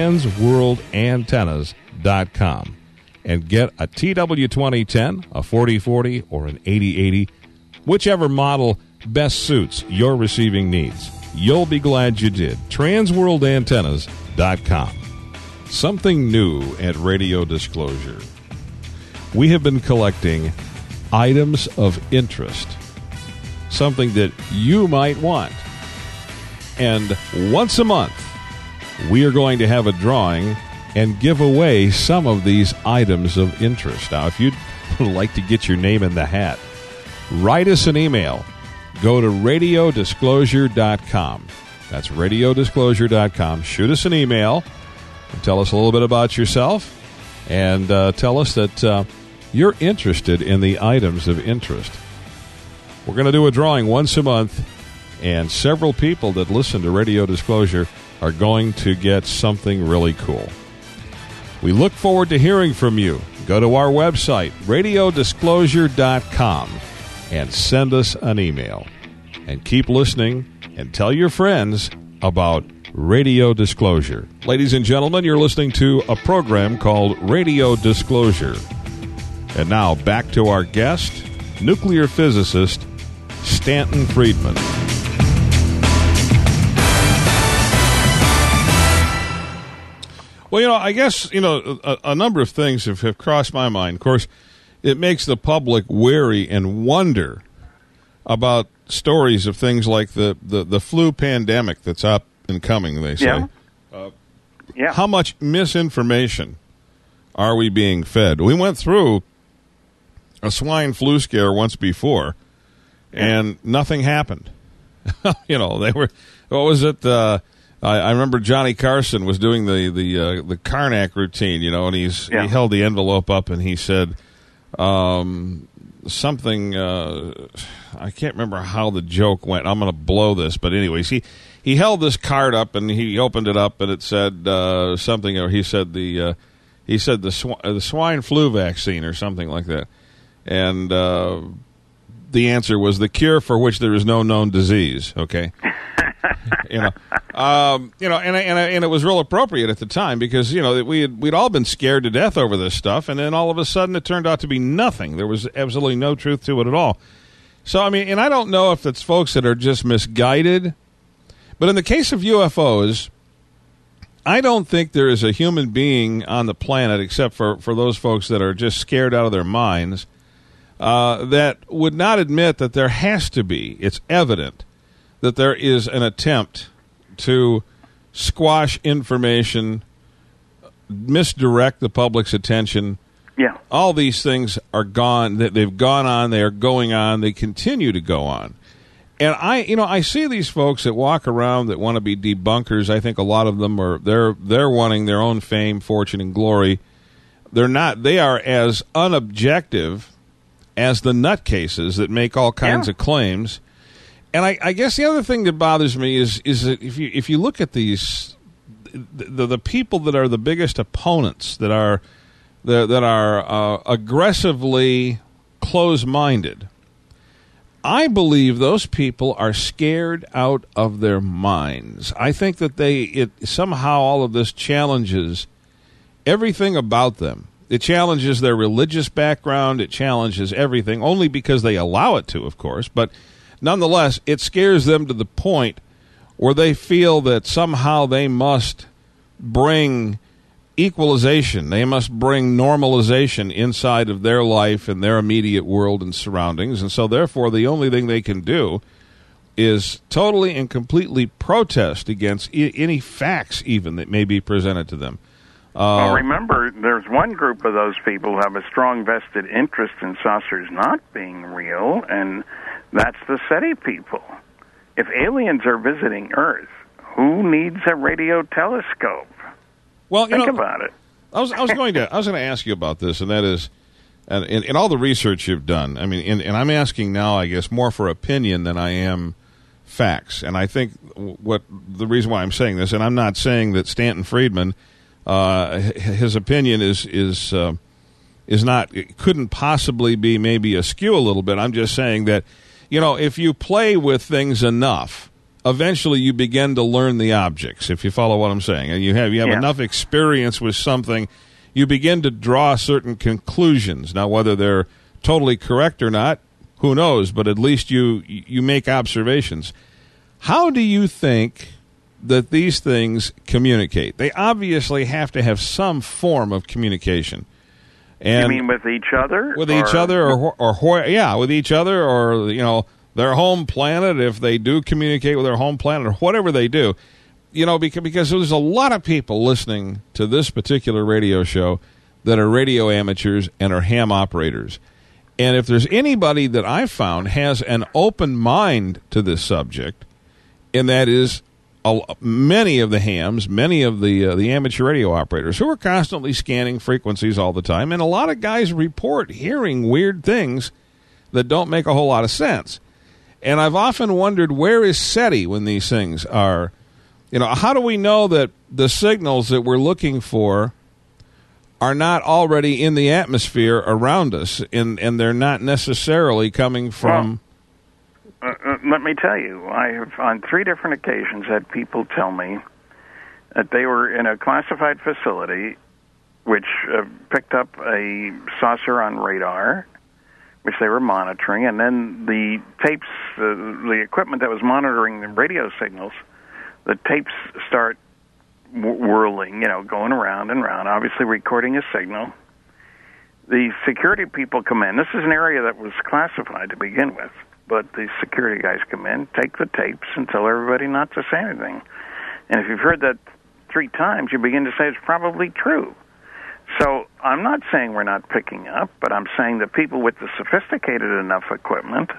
A: transworldantennas.com. And get a TW2010, a 4040, or an 8080, whichever model best suits your receiving needs. You'll be glad you did. transworldantennas.com. Something new at Radio Disclosure. We have been collecting items of interest, something that you might want. And once a month, we are going to have a drawing and give away some of these items of interest. Now, if you'd like to get your name in the hat, write us an email. Go to radiodisclosure.com. That's radiodisclosure.com. Shoot us an email and tell us a little bit about yourself, and tell us that you're interested in the items of interest. We're going to do a drawing once a month, and several people that listen to Radio Disclosure are going to get something really cool. We look forward to hearing from you. Go to our website, radiodisclosure.com, and send us an email. And keep listening and tell your friends about Radio Disclosure. Ladies and gentlemen, you're listening to a program called Radio Disclosure. And now back to our guest, nuclear physicist Stanton Friedman. Well, I guess, a number of things have crossed my mind. Of course, it makes the public wary and wonder about stories of things like the flu pandemic that's up and coming, they say.
B: Yeah.
A: How much misinformation are we being fed? We went through a swine flu scare once before, and nothing happened. They were, what was it? I remember Johnny Carson was doing the Karnak routine, and he held the envelope up and he said something. I can't remember how the joke went. I'm going to blow this, but anyways, he held this card up and he opened it up and it said something, or he said the swine flu vaccine or something like that, and the answer was the cure for which there is no known disease. Okay. And it was real appropriate at the time because we'd all been scared to death over this stuff, and then all of a sudden it turned out to be nothing. There was absolutely no truth to it at all. So and I don't know if it's folks that are just misguided, but in the case of UFOs, I don't think there is a human being on the planet, except for those folks that are just scared out of their minds, that would not admit that there has to be. It's evident that there is an attempt to squash information, misdirect the public's attention.
B: Yeah.
A: All these things are gone. They've gone on. They are going on. They continue to go on. And I see these folks that walk around that want to be debunkers. I think a lot of them they're wanting their own fame, fortune, and glory. They're not. They are as unobjective as the nutcases that make all kinds of claims. And I guess the other thing that bothers me is that if you look at these the people that are the biggest opponents, that are aggressively close-minded, I believe those people are scared out of their minds. I think that somehow all of this challenges everything about them. It challenges their religious background. It challenges everything, only because they allow it to, of course, but nonetheless, it scares them to the point where they feel that somehow they must bring equalization. They must bring normalization inside of their life and their immediate world and surroundings. And so, therefore, the only thing they can do is totally and completely protest against any facts even that may be presented to them.
B: Well, remember, there's one group of those people who have a strong vested interest in saucers not being real, and that's the SETI people. If aliens are visiting Earth, who needs a radio telescope?
A: Well,
B: think about it.
A: I was going to ask you about this, and that is, in all the research you've done. I mean, and I'm asking now, I guess, more for opinion than I am facts. And I think the reason why I'm saying this, and I'm not saying that Stanton Friedman, his opinion is not, it couldn't possibly be maybe askew a little bit. I'm just saying that, if you play with things enough, eventually you begin to learn the objects, if you follow what I'm saying. And you have enough experience with something, you begin to draw certain conclusions. Now, whether they're totally correct or not, who knows, but at least you make observations. How do you think that these things communicate? They obviously have to have some form of communication. And
B: you mean with each other?
A: With each other, with each other, or their home planet, if they do communicate with their home planet, or whatever they do. Because there's a lot of people listening to this particular radio show that are radio amateurs and are ham operators. And if there's anybody that I've found has an open mind to this subject, and that is many of the hams, many of the amateur radio operators who are constantly scanning frequencies all the time, and a lot of guys report hearing weird things that don't make a whole lot of sense. And I've often wondered, where is SETI when these things are? How do we know that the signals that we're looking for are not already in the atmosphere around us, and they're not necessarily coming from...
B: Let me tell you, I have on 3 different occasions had people tell me that they were in a classified facility which picked up a saucer on radar, which they were monitoring, and then the tapes, the equipment that was monitoring the radio signals, the tapes start whirling, going around and around, obviously recording a signal. The security people come in. This is an area that was classified to begin with. But the security guys come in, take the tapes, and tell everybody not to say anything. And if you've heard that 3 times, you begin to say it's probably true. So I'm not saying we're not picking up, but I'm saying that people with the sophisticated enough equipment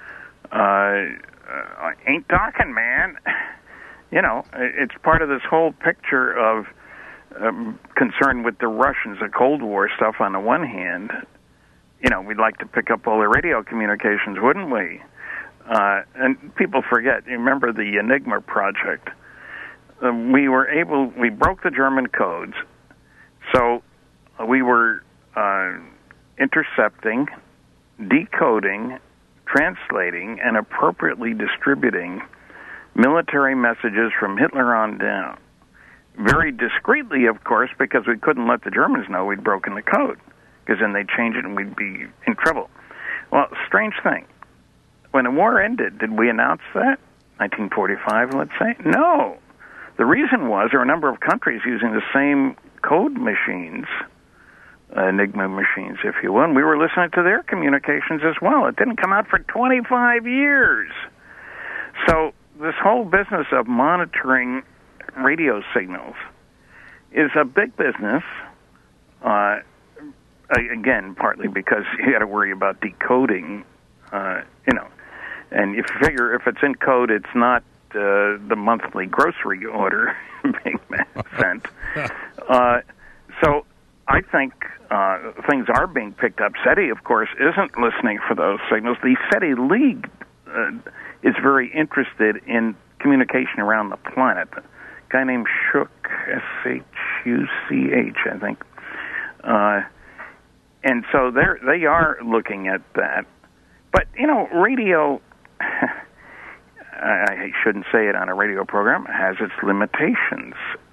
B: ain't talking, man. It's part of this whole picture of concern with the Russians, the Cold War stuff on the one hand. We'd like to pick up all the radio communications, wouldn't we? And people forget. You remember the Enigma project? We broke the German codes, so we were intercepting, decoding, translating, and appropriately distributing military messages from Hitler on down. Very discreetly, of course, because we couldn't let the Germans know we'd broken the code, because then they'd change it and we'd be in trouble. Well, strange thing. When the war ended, did we announce that? 1945, let's say? No. The reason was there were a number of countries using the same code machines, Enigma machines, if you will, and we were listening to their communications as well. It didn't come out for 25 years. So this whole business of monitoring radio signals is a big business, again, partly because you got to worry about decoding, and if you figure if it's in code, it's not the monthly grocery order being sent. So I think things are being picked up. SETI, of course, isn't listening for those signals. The SETI League is very interested in communication around the planet. A guy named Shuch, S-H-U-C-H, I think. And so they are looking at that. But, radio, I shouldn't say it on a radio program, has its limitations.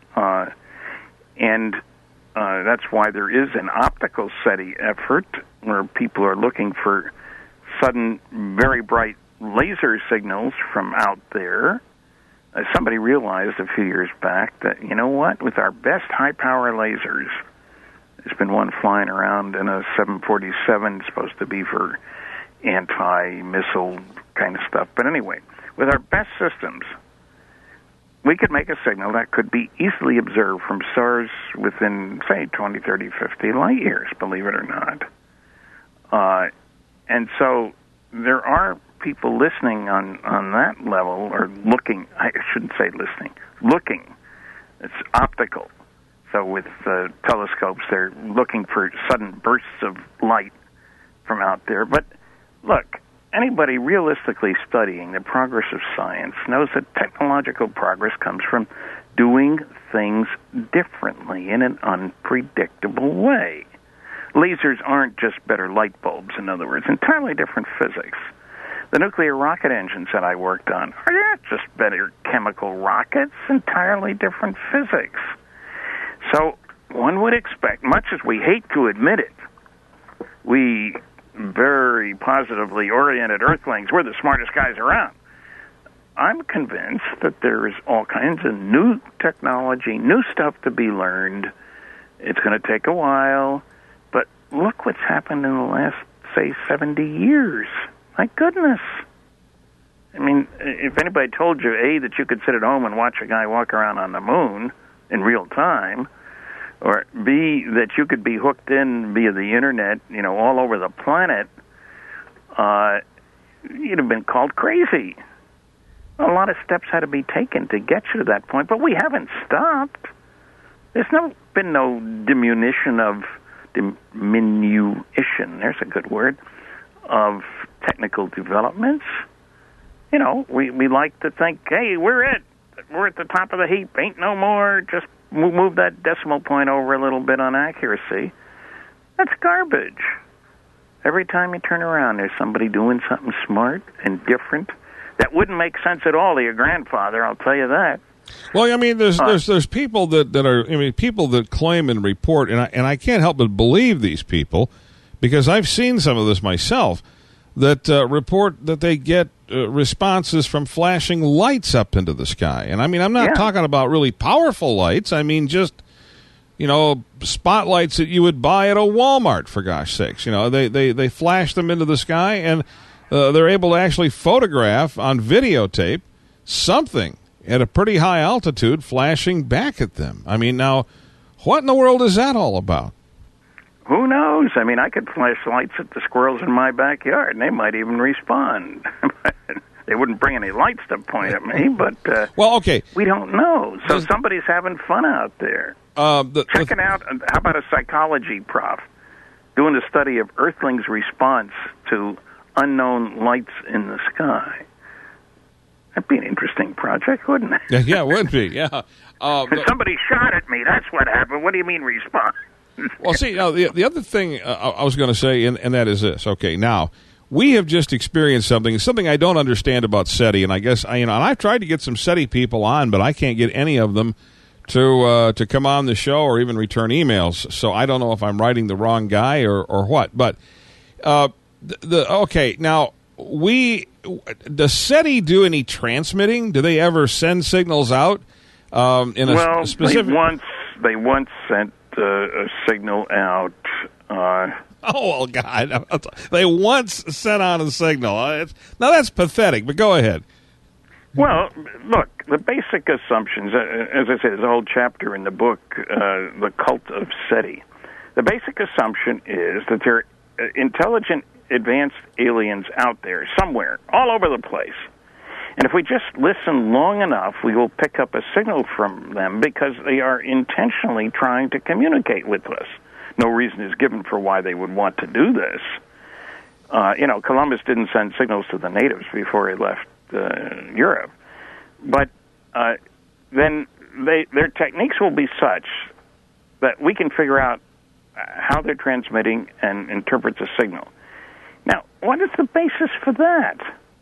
B: And that's why there is an optical SETI effort where people are looking for sudden, very bright laser signals from out there. Somebody realized a few years back that, with our best high-power lasers, there's been one flying around in a 747, supposed to be for anti-missile kind of stuff. But anyway, with our best systems, we could make a signal that could be easily observed from stars within, say, 20, 30, 50 light years, believe it or not. And so there are people listening on that level, or looking, I shouldn't say listening, looking. It's optical. So with telescopes, they're looking for sudden bursts of light from out there. But look, anybody realistically studying the progress of science knows that technological progress comes from doing things differently in an unpredictable way. Lasers aren't just better light bulbs, in other words, entirely different physics. The nuclear rocket engines that I worked on are not just better chemical rockets, entirely different physics. So one would expect, much as we hate to admit it, we very positively oriented Earthlings, we're the smartest guys around. I'm convinced that there is all kinds of new technology, new stuff to be learned. It's going to take a while, but look what's happened in the last, say, 70 years. My goodness. I mean, if anybody told you, A, that you could sit at home and watch a guy walk around on the moon in real time, or B, that you could be hooked in via the internet, all over the planet, you'd have been called crazy. A lot of steps had to be taken to get you to that point, but we haven't stopped. There's been no diminution, there's a good word, of technical developments. You know, we like to think, hey, we're at the top of the heap, ain't no more, just move that decimal point over a little bit on accuracy. That's garbage. Every time you turn around, there's somebody doing something smart and different that wouldn't make sense at all to your grandfather, I'll tell you that.
A: Well, I mean, there's people people that claim and report, and I can't help but believe these people, because I've seen some of this myself, that report that they get responses from flashing lights up into the sky. And I mean, I'm not talking about really powerful lights. I mean, just, you know, spotlights that you would buy at a Walmart, for gosh sakes. You know, they flash them into the sky, and they're able to actually photograph on videotape something at a pretty high altitude flashing back at them. I mean, now, what in the world is that all about?
B: Who knows? I mean, I could flash lights at the squirrels in my backyard, and they might even respond. They wouldn't bring any lights to point at me, but
A: well, okay,
B: we don't know. So somebody's having fun out there. Checking out, how about a psychology prof doing a study of Earthlings' response to unknown lights in the sky? That'd be an interesting project, wouldn't it?
A: Yeah, it would be, yeah.
B: Somebody shot at me. That's what happened. What do you mean respond?
A: Well, see, the other thing I was going to say, and that is this. Okay, now, we have just experienced something I don't understand about SETI, and I guess, and I've tried to get some SETI people on, but I can't get any of them to come on the show or even return emails. So I don't know if I'm writing the wrong guy or what. But, okay, now, does SETI do any transmitting? Do they ever send signals out in a specific...
B: They once sent a signal out.
A: Oh, well, God. They once sent out a signal. Now, that's pathetic, but go ahead.
B: Well, look, the basic assumptions, as I say, there's a whole chapter in the book, The Cult of SETI. The basic assumption is that there are intelligent, advanced aliens out there, somewhere, all over the place. And if we just listen long enough, we will pick up a signal from them because they are intentionally trying to communicate with us. No reason is given for why they would want to do this. Columbus didn't send signals to the natives before he left Europe. But then their techniques will be such that we can figure out how they're transmitting and interpret the signal. Now, what is the basis for that?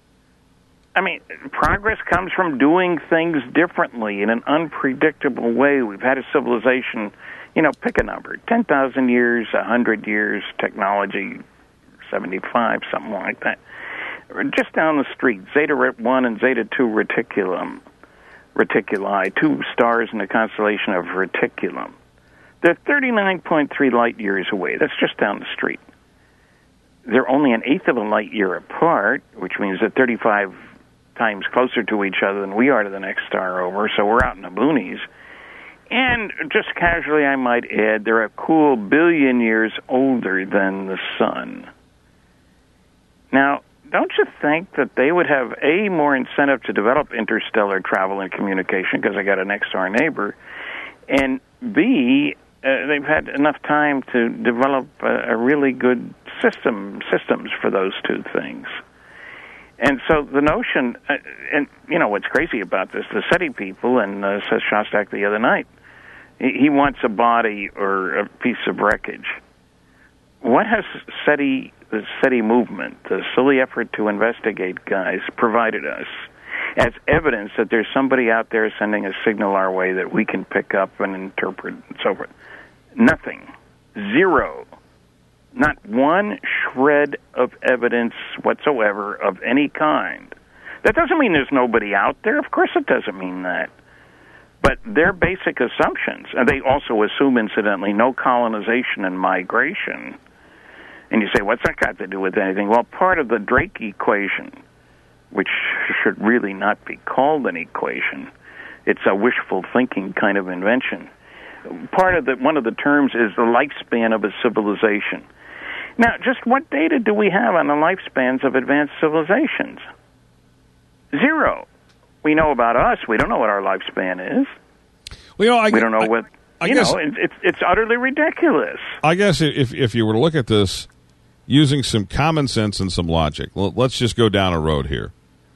B: I mean, progress comes from doing things differently in an unpredictable way. We've had a civilization, pick a number, 10,000 years, 100 years, technology, 75, something like that. Just down the street, Zeta 1 and Zeta 2 Reticuli, 2 stars in the constellation of Reticulum. They're 39.3 light years away. That's just down the street. They're only an eighth of a light year apart, which means they're 35 times closer to each other than we are to the next star over, so we're out in the boonies. And just casually, I might add, they're a cool billion years older than the sun. Now, don't you think that they would have, A, more incentive to develop interstellar travel and communication because they got a next-door neighbor, and B, they've had enough time to develop a really good systems for those two things. And so the notion, and what's crazy about this, the SETI people, and says Shostak the other night, he wants a body or a piece of wreckage. What has the SETI movement, the silly effort to investigate guys, provided us as evidence that there's somebody out there sending a signal our way that we can pick up and interpret and so forth? Nothing. Zero. Not one shred of evidence whatsoever of any kind. That doesn't mean there's nobody out there. Of course it doesn't mean that. But their basic assumptions, and they also assume, incidentally, no colonization and migration. And you say, what's that got to do with anything? Well, part of the Drake equation, which should really not be called an equation, it's a wishful thinking kind of invention. One of the terms is the lifespan of a civilization. Now, just what data do we have on the lifespans of advanced civilizations? Zero. we know about us. We don't know what our lifespan is.
A: Well,
B: we don't know what.
A: I guess
B: it's utterly ridiculous.
A: I guess if you were to look at this using some common sense and some logic, let's just go down a road here.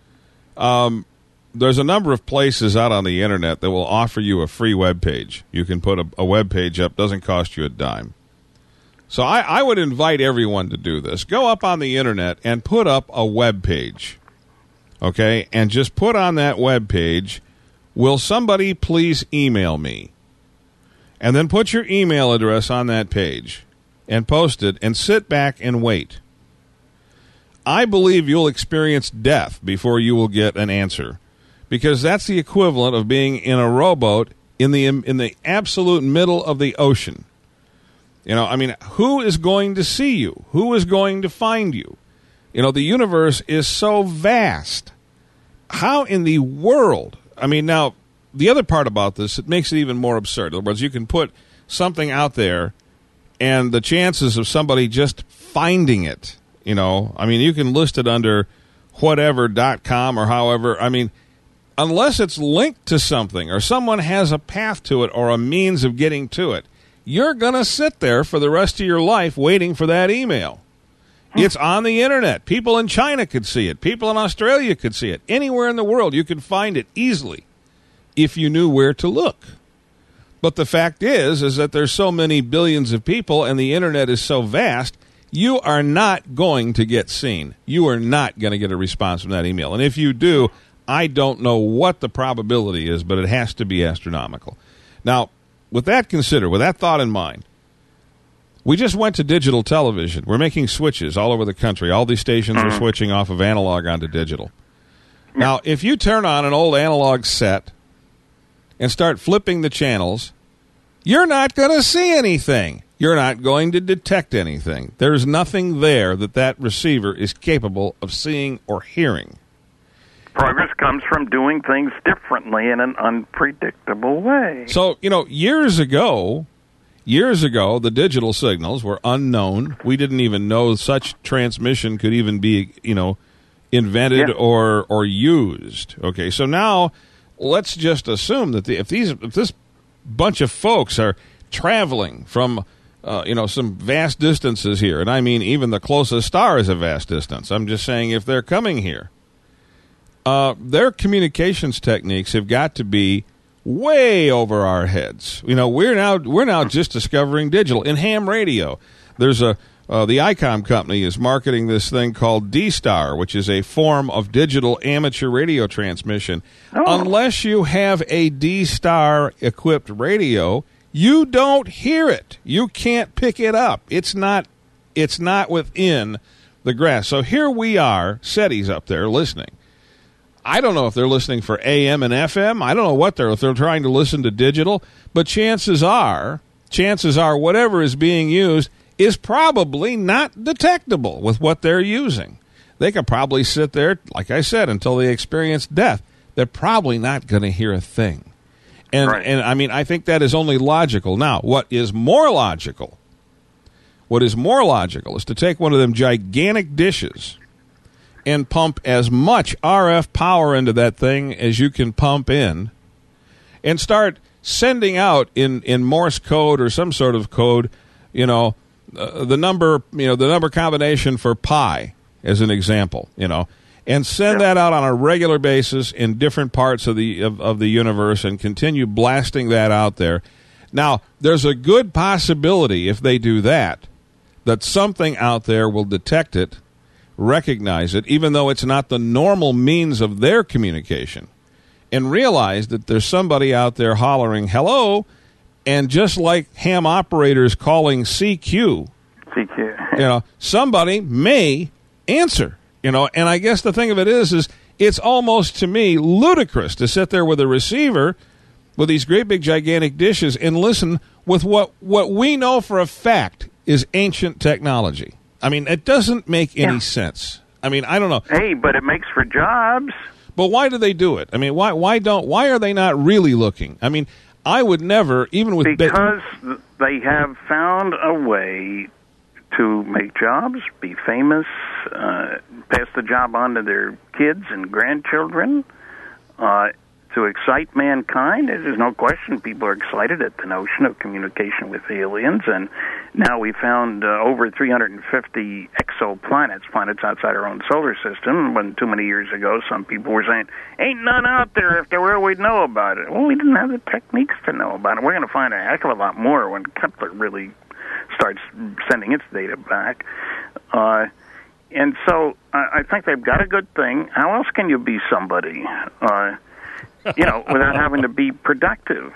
A: There's a number of places out on the internet that will offer you a free web page. You can put a web page up, doesn't cost you a dime. So I would invite everyone to do this. Go up on the internet and put up a web page, okay? And just put on that web page, will somebody please email me? And then put your email address on that page and post it and sit back and wait. I believe you'll experience death before you will get an answer, because that's the equivalent of being in a rowboat in the absolute middle of the ocean. You know, I mean, who is going to see you? Who is going to find you? You know, the universe is so vast. How in the world? I mean, now, the other part about this, it makes it even more absurd. In other words, you can put something out there, and the chances of somebody just finding it, you know, I mean, you can list it under whatever.com or however. I mean, unless it's linked to something or someone has a path to it or a means of getting to it, you're going to sit there for the rest of your life waiting for that email. It's on the internet. People in China could see it. People in Australia could see it. Anywhere in the world, you could find it easily if you knew where to look. But the fact is that there's so many billions of people and the internet is so vast, you are not going to get seen. You are not going to get a response from that email. And if you do, I don't know what the probability is, but it has to be astronomical. Now, with that considered, with that thought in mind, we just went to digital television. We're making switches all over the country. All these stations are switching off of analog onto digital. Now, if you turn on an old analog set and start flipping the channels, you're not going to see anything. You're not going to detect anything. There's nothing there that receiver is capable of seeing or hearing.
B: Progress comes from doing things differently in an unpredictable way.
A: So, you know, years ago, the digital signals were unknown. We didn't even know such transmission could even be, you know, invented or used. Okay, so now let's just assume that if this bunch of folks are traveling from some vast distances here, and I mean even the closest star is a vast distance. I'm just saying if they're coming here, their communications techniques have got to be way over our heads. You know, we're now just discovering digital in ham radio. There's the ICOM company is marketing this thing called D-Star, which is a form of digital amateur radio transmission. Unless you have a D-Star equipped radio, you don't hear it. You can't pick it up. It's not within the grasp. So here we are, SETI's up there listening. I don't know if they're listening for AM and FM. I don't know if they're trying to listen to digital, but chances are whatever is being used is probably not detectable with what they're using. They could probably sit there, like I said, until they experience death. They're probably not going to hear a thing. And I mean, I think that is only logical. Now, what is more logical is to take one of them gigantic dishes and pump as much RF power into that thing as you can pump in and start sending out in Morse code or some sort of code, you know, the number combination for pi as an example, you know, and send that out on a regular basis in different parts of the universe and continue blasting that out there. Now, there's a good possibility if they do that something out there will detect it, recognize it, even though it's not the normal means of their communication, and realize that there's somebody out there hollering hello, and just like ham operators calling CQ, you know, somebody may answer, you know. And I guess the thing of it is it's almost to me ludicrous to sit there with a receiver with these great big gigantic dishes and listen with what we know for a fact is ancient technology. I mean, it doesn't make any sense. I mean, I don't know.
B: Hey, but it makes for jobs.
A: But why do they do it? I mean, why are they not really looking? I mean, I would never, even with...
B: Because they have found a way to make jobs, be famous, pass the job on to their kids and grandchildren. to excite mankind. There's no question people are excited at the notion of communication with aliens, and now we found over 350 exoplanets, planets outside our own solar system, when too many years ago some people were saying, ain't none out there. If there were, we'd know about it. Well, we didn't have the techniques to know about it. We're going to find a heck of a lot more when Kepler really starts sending its data back. And so I think they've got a good thing. How else can you be somebody, without having to be productive?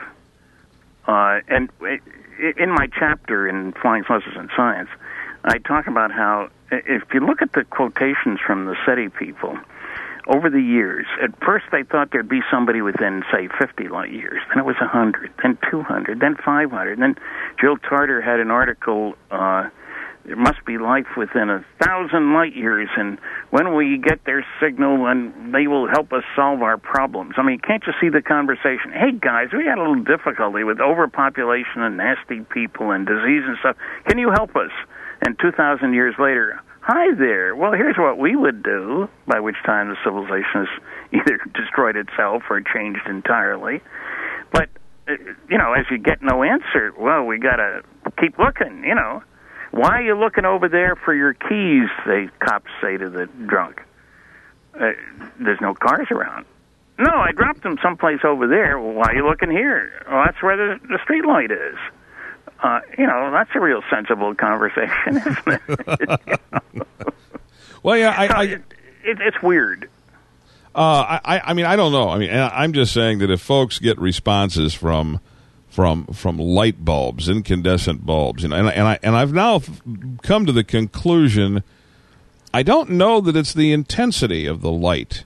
B: And in my chapter in Flying Saucers and Science, I talk about how if you look at the quotations from the SETI people, over the years, at first they thought there'd be somebody within, say, 50 light years. Then it was 100, then 200, then 500. Then Jill Tarter had an article, there must be life within 1,000 light years, and when we get their signal, and they will help us solve our problems. I mean, can't you see the conversation? Hey, guys, we got a little difficulty with overpopulation and nasty people and disease and stuff. Can you help us? And 2,000 years later, hi there. Well, here's what we would do, by which time the civilization has either destroyed itself or changed entirely. But, as you get no answer, well, we got to keep looking, Why are you looking over there for your keys, the cops say to the drunk. There's no cars around. No, I dropped them someplace over there. Well, why are you looking here? Well, that's where the street light is. That's a real sensible conversation, isn't it?
A: Well, yeah,
B: it's weird.
A: I mean, I don't know. I mean, I'm just saying that if folks get responses from light bulbs, incandescent bulbs, and I've now come to the conclusion, I don't know that it's the intensity of the light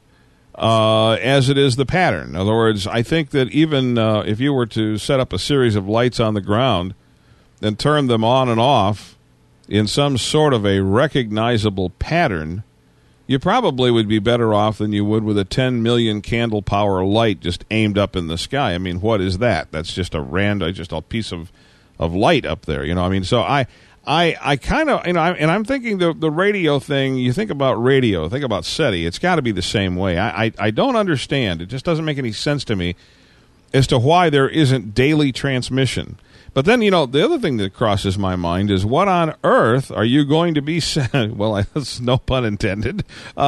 A: as it is the pattern. In other words, I think that even if you were to set up a series of lights on the ground and turn them on and off in some sort of a recognizable pattern, you probably would be better off than you would with a 10 million candle power light just aimed up in the sky. I mean, what is that? That's just a piece of light up there, I mean, so I kind of, and I'm thinking the radio thing, you think about radio, think about SETI, it's got to be the same way. I don't understand. It just doesn't make any sense to me as to why there isn't daily transmission. But then, the other thing that crosses my mind is what on earth are you going to be sending? Well, that's no pun intended.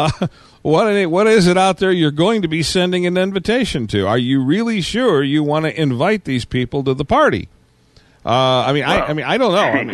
A: What is it out there you're going to be sending an invitation to? Are you really sure you want to invite these people to the party? I don't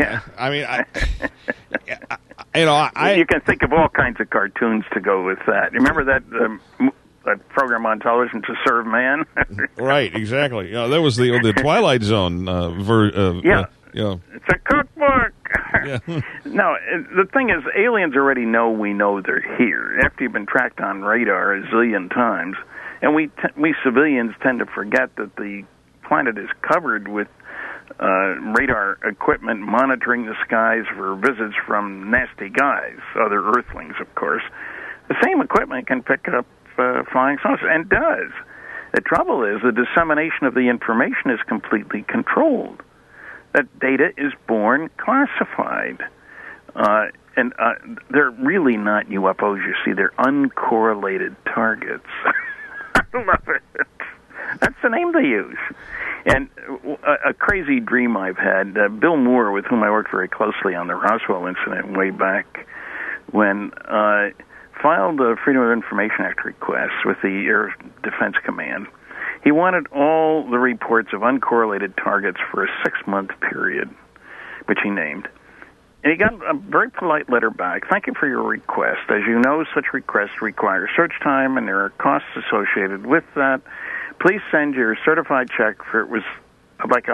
A: know.
B: You can think of all kinds of cartoons to go with that. Remember that program on television, To Serve Man?
A: Right, exactly. There was the Twilight Zone
B: It's a cookbook.
A: Yeah.
B: No, the thing is, aliens already know we know they're here. After you've been tracked on radar a zillion times, and we civilians tend to forget that the planet is covered with radar equipment monitoring the skies for visits from nasty guys, other Earthlings, of course. The same equipment can pick up flying saucers, and does. The trouble is the dissemination of the information is completely controlled. That data is born classified. And they're really not UFOs, you see. They're uncorrelated targets. I love it. That's the name they use. And a crazy dream I've had, Bill Moore, with whom I worked very closely on the Roswell incident way back when, filed a Freedom of Information Act request with the Air Defense Command. He wanted all the reports of uncorrelated targets for a 6-month period, which he named. And he got a very polite letter back. Thank you for your request. As you know, such requests require search time, and there are costs associated with that. Please send your certified check for, it was like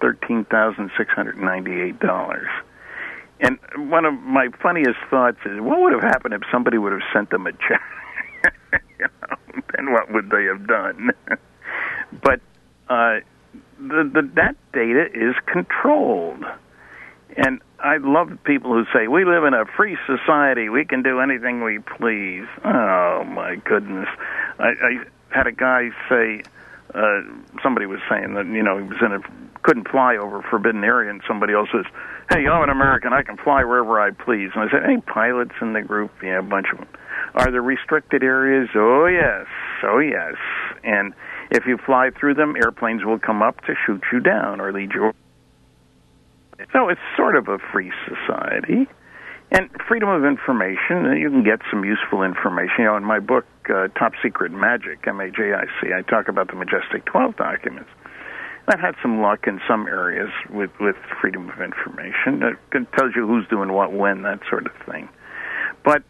B: $113,698. And one of my funniest thoughts is, what would have happened if somebody would have sent them a check? And what would they have done? But that data is controlled. And I love people who say, we live in a free society, we can do anything we please. Oh, my goodness. I had a guy say, somebody was saying that, he was couldn't fly over a forbidden area, and somebody else says, hey, I'm an American, I can fly wherever I please. And I said, any pilots in the group? Yeah, a bunch of them. Are there restricted areas? Oh, yes. And if you fly through them, airplanes will come up to shoot you down or lead you. So it's sort of a free society. And freedom of information, you can get some useful information. You know, in my book, Top Secret Magic, MAJIC, I talk about the Majestic 12 documents. I've had some luck in some areas with freedom of information. It tells you who's doing what, when, that sort of thing. But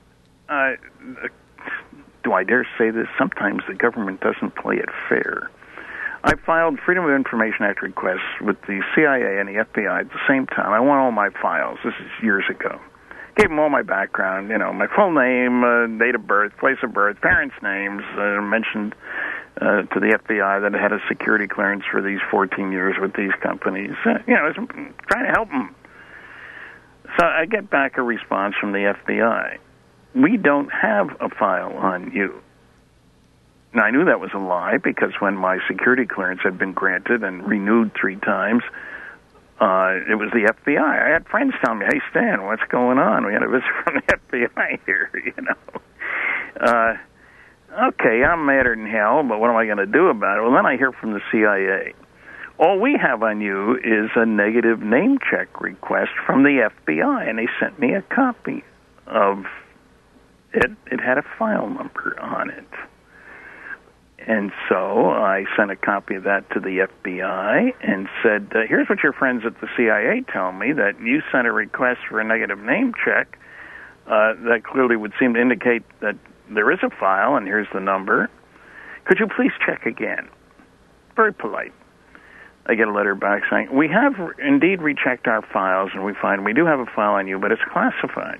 B: do I dare say this? Sometimes the government doesn't play it fair. I filed Freedom of Information Act requests with the CIA and the FBI at the same time. I want all my files. This is years ago. Gave them all my background, you know, my full name, date of birth, place of birth, parents' names. Mentioned to the FBI that I had a security clearance for these 14 years with these companies. You know, I was trying to help them. So I get back a response from the FBI. We don't have a file on you. Now, I knew that was a lie because when my security clearance had been granted and renewed 3 times, it was the FBI. I had friends tell me, hey, Stan, what's going on? We had a visit from the FBI here, you know. Okay, I'm madder than hell, but what am I going to do about it? Well, then I hear from the CIA. All we have on you is a negative name check request from the FBI, and they sent me a copy of it. It had a file number on it. And so I sent a copy of that to the FBI and said, here's what your friends at the CIA tell me, that you sent a request for a negative name check that clearly would seem to indicate that there is a file, and here's the number. Could you please check again? Very polite. I get a letter back saying, we have indeed rechecked our files, and we find we do have a file on you, but it's classified.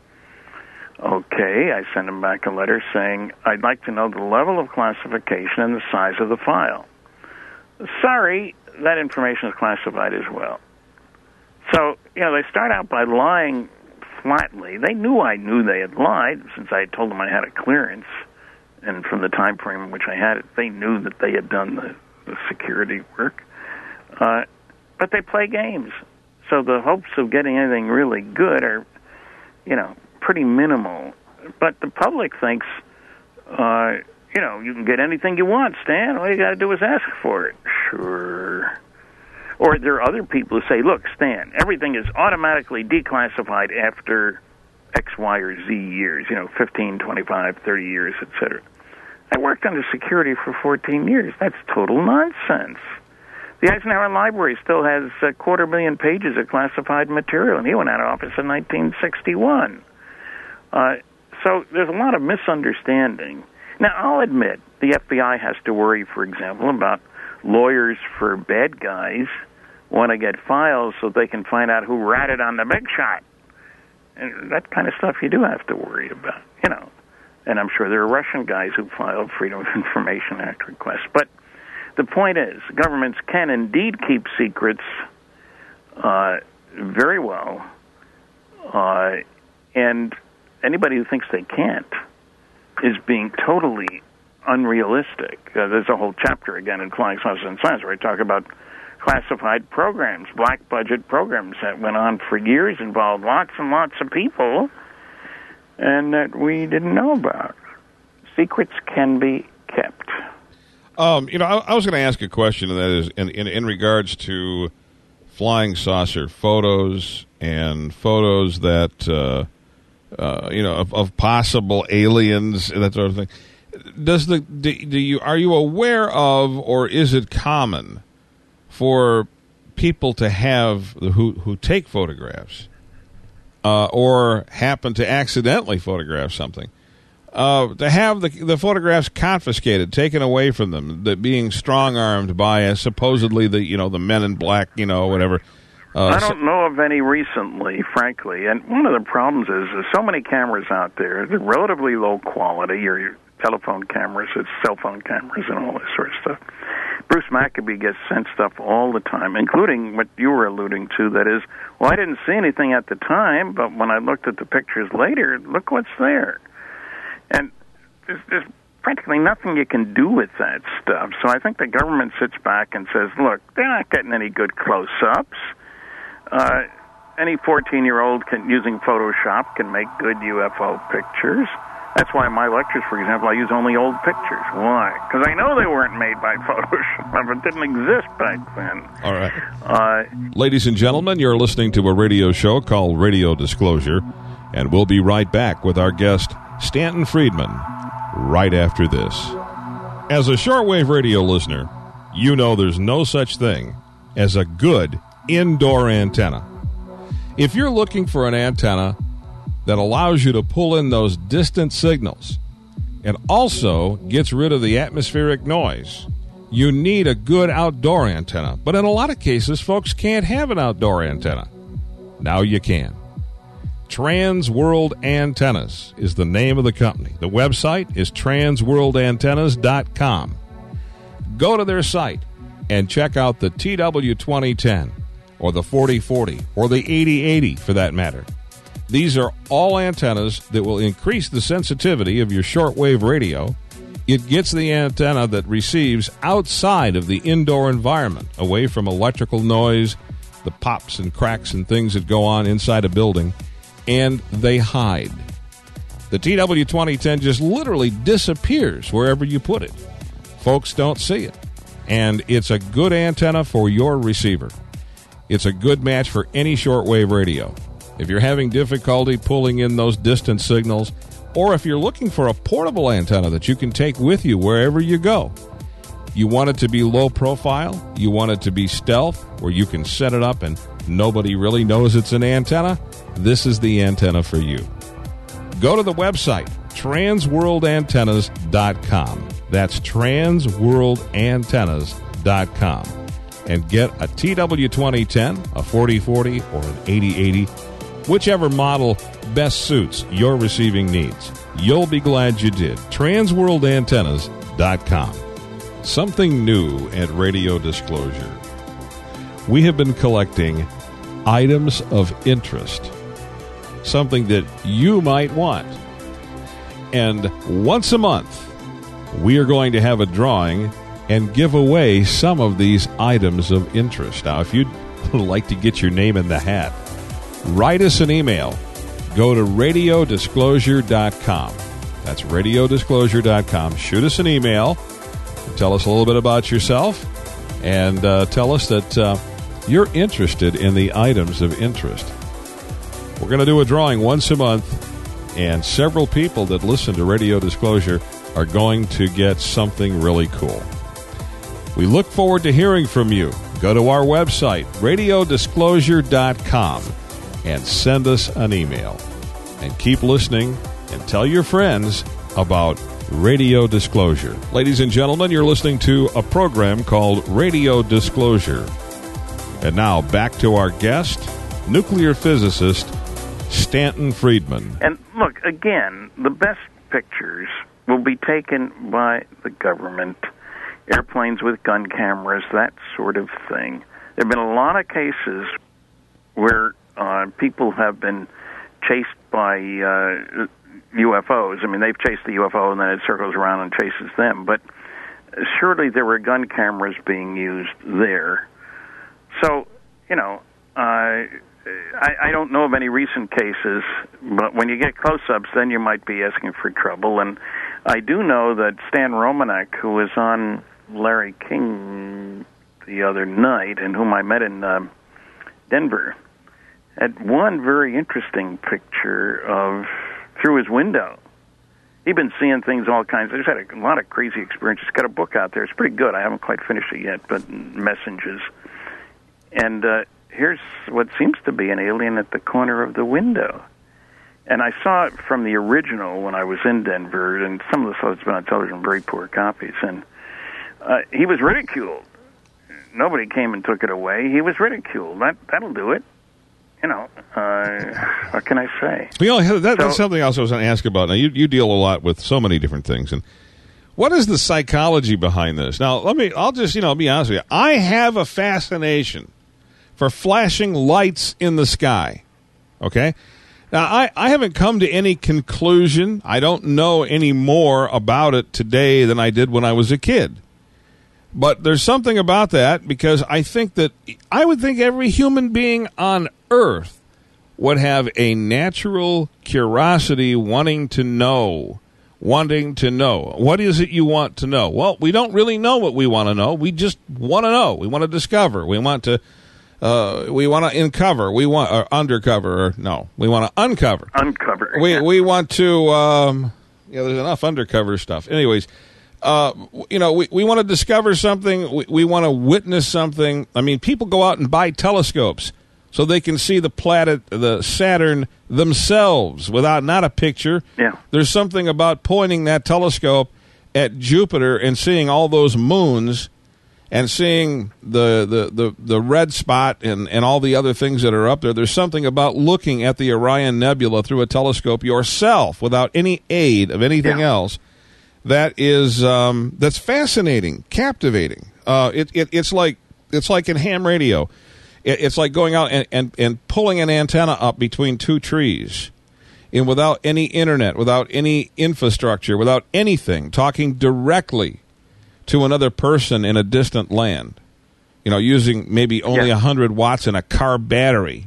B: Okay, I send him back a letter saying, I'd like to know the level of classification and the size of the file. Sorry, that information is classified as well. So, you know, they start out by lying flatly. They knew I knew they had lied, since I had told them I had a clearance, and from the time frame in which I had it, they knew that they had done the security work. But they play games. So the hopes of getting anything really good are, you know, pretty minimal. But the public thinks, you know, you can get anything you want, Stan. All you got to do is ask for it. Sure. Or there are other people who say, look, Stan, everything is automatically declassified after X, Y, or Z years, you know, 15, 25, 30 years, etc. I worked under security for 14 years. That's total nonsense. The Eisenhower Library still has 250,000 pages of classified material, and he went out of office in 1961. So there's a lot of misunderstanding. Now, I'll admit the FBI has to worry, for example, about lawyers for bad guys want to get files so they can find out who ratted on the big shot. And that kind of stuff you do have to worry about, you know. And I'm sure there are Russian guys who filed Freedom of Information Act requests. But the point is, governments can indeed keep secrets very well, and anybody who thinks they can't is being totally unrealistic. There's a whole chapter, again, in Flying Saucers and Science where I talk about classified programs, black budget programs that went on for years, involved lots and lots of people, and that we didn't know about. Secrets can be kept.
A: You know, I was going to ask a question, and that is in regards to flying saucer photos and photos that, you know, of possible aliens and that sort of thing. Are you aware of, or is it common for people to have who take photographs or happen to accidentally photograph something, to have the photographs confiscated, taken away from them, that being strong-armed by supposedly the men in black, you know, whatever?
B: I don't know of any recently, frankly. And one of the problems is there's so many cameras out there. They're relatively low quality. Your telephone cameras, it's cell phone cameras and all this sort of stuff. Bruce Maccabee gets sent stuff all the time, including what you were alluding to, that is, well, I didn't see anything at the time, but when I looked at the pictures later, look what's there. And there's practically nothing you can do with that stuff. So I think the government sits back and says, look, they're not getting any good close-ups. Any 14-year-old using Photoshop can make good UFO pictures. That's why in my lectures, for example, I use only old pictures. Why? Because I know they weren't made by Photoshop. It didn't exist back then.
A: All right. Ladies and gentlemen, you're listening to a radio show called Radio Disclosure, and we'll be right back with our guest, Stanton Friedman, right after this. As a shortwave radio listener, you know there's no such thing as a good indoor antenna. If you're looking for an antenna that allows you to pull in those distant signals and also gets rid of the atmospheric noise, you need a good outdoor antenna. But in a lot of cases, folks can't have an outdoor antenna. Now you can. Trans World Antennas is the name of the company. The website is transworldantennas.com. Go to their site and check out the TW2010 or the 4040 or the 8080 for that matter. These are all antennas that will increase the sensitivity of your shortwave radio. It gets the antenna that receives outside of the indoor environment, away from electrical noise, the pops and cracks and things that go on inside a building, and they hide. The TW2010 just literally disappears wherever you put it. Folks don't see it. And it's a good antenna for your receiver. It's a good match for any shortwave radio. If you're having difficulty pulling in those distant signals, or if you're looking for a portable antenna that you can take with you wherever you go, you want it to be low profile, you want it to be stealth, where you can set it up and nobody really knows it's an antenna, this is the antenna for you. Go to the website, transworldantennas.com. That's transworldantennas.com. And get a TW2010, a 4040, or an 8080, whichever model best suits your receiving needs. You'll be glad you did. Transworldantennas.com. Something new at Radio Disclosure. We have been collecting items of interest, something that you might want. And once a month, we are going to have a drawing and give away some of these items of interest. Now, if you'd like to get your name in the hat, write us an email. Go to radiodisclosure.com. That's radiodisclosure.com. Shoot us an email. Tell us a little bit about yourself and tell us that you're interested in the items of interest. We're going to do a drawing once a month, and several people that listen to Radio Disclosure are going to get something really cool. We look forward to hearing from you. Go to our website, radiodisclosure.com, and send us an email. And keep listening and tell your friends about Radio Disclosure. Ladies and gentlemen, you're listening to a program called Radio Disclosure. And now back to our guest, nuclear physicist Stanton Friedman.
B: And look, again, the best pictures will be taken by the government, airplanes with gun cameras, that sort of thing. There have been a lot of cases where people have been chased by UFOs. I mean, they've chased the UFO and then it circles around and chases them. But surely there were gun cameras being used there. So, you know, I don't know of any recent cases, but when you get close-ups, then you might be asking for trouble. And I do know that Stan Romanek, who was on Larry King the other night and whom I met in Denver, had one very interesting picture of through his window. He'd been seeing things all kinds. He's had a lot of crazy experiences. He's got a book out there. It's pretty good. I haven't quite finished it yet, but Messages. And here's what seems to be an alien at the corner of the window. And I saw it from the original when I was in Denver, and some of the stuff that's been on television, very poor copies. And he was ridiculed. Nobody came and took it away. He was ridiculed. That'll do it. You know, what can I say?
A: You know, that's something else I was going to ask about. Now, you deal a lot with so many different things, and what is the psychology behind this? Now, I'll just, be honest with you. I have a fascination for flashing lights in the sky, okay? Now, I haven't come to any conclusion. I don't know any more about it today than I did when I was a kid. But there's something about that, because I would think every human being on Earth would have a natural curiosity wanting to know. What is it you want to know? Well, we don't really know what we want to know. We just want to know. We want to discover. We want to uncover. We want to uncover.
B: Uncover.
A: We want to. There's enough undercover stuff. Anyways, we want to discover something. We want to witness something. I mean, people go out and buy telescopes so they can see the planet, the Saturn themselves, not a picture.
B: Yeah.
A: There's something about pointing that telescope at Jupiter and seeing all those moons and seeing the red spot and all the other things that are up there. There's something about looking at the Orion Nebula through a telescope yourself without any aid of anything else that is that's fascinating, captivating. It's like in ham radio. It's like going out and pulling an antenna up between two trees, and without any internet, without any infrastructure, without anything, talking directly to another person in a distant land. Using maybe only 100 watts in a car battery.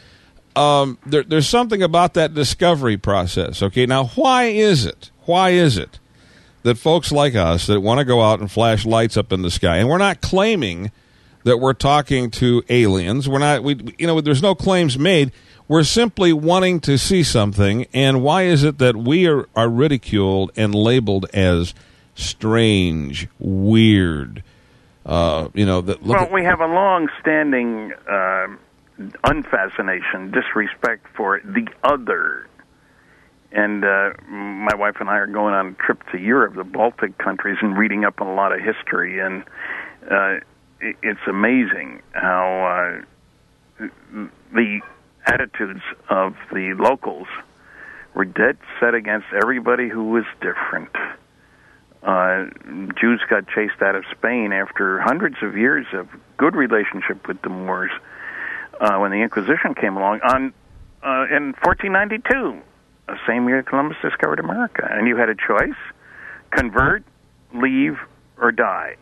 A: There's something about that discovery process. Okay, now why is it that folks like us that want to go out and flash lights up in the sky, and we're not claiming that we're talking to aliens. There's no claims made. We're simply wanting to see something. And why is it that we are ridiculed and labeled as strange, weird? We have
B: a long-standing unfascination, disrespect for the other. And my wife and I are going on a trip to Europe, the Baltic countries, and reading up on a lot of history. And it's amazing how the attitudes of the locals were dead set against everybody who was different. Jews got chased out of Spain after hundreds of years of good relationship with the Moors when the Inquisition came along in 1492, the same year Columbus discovered America. And you had a choice: convert, leave, or die.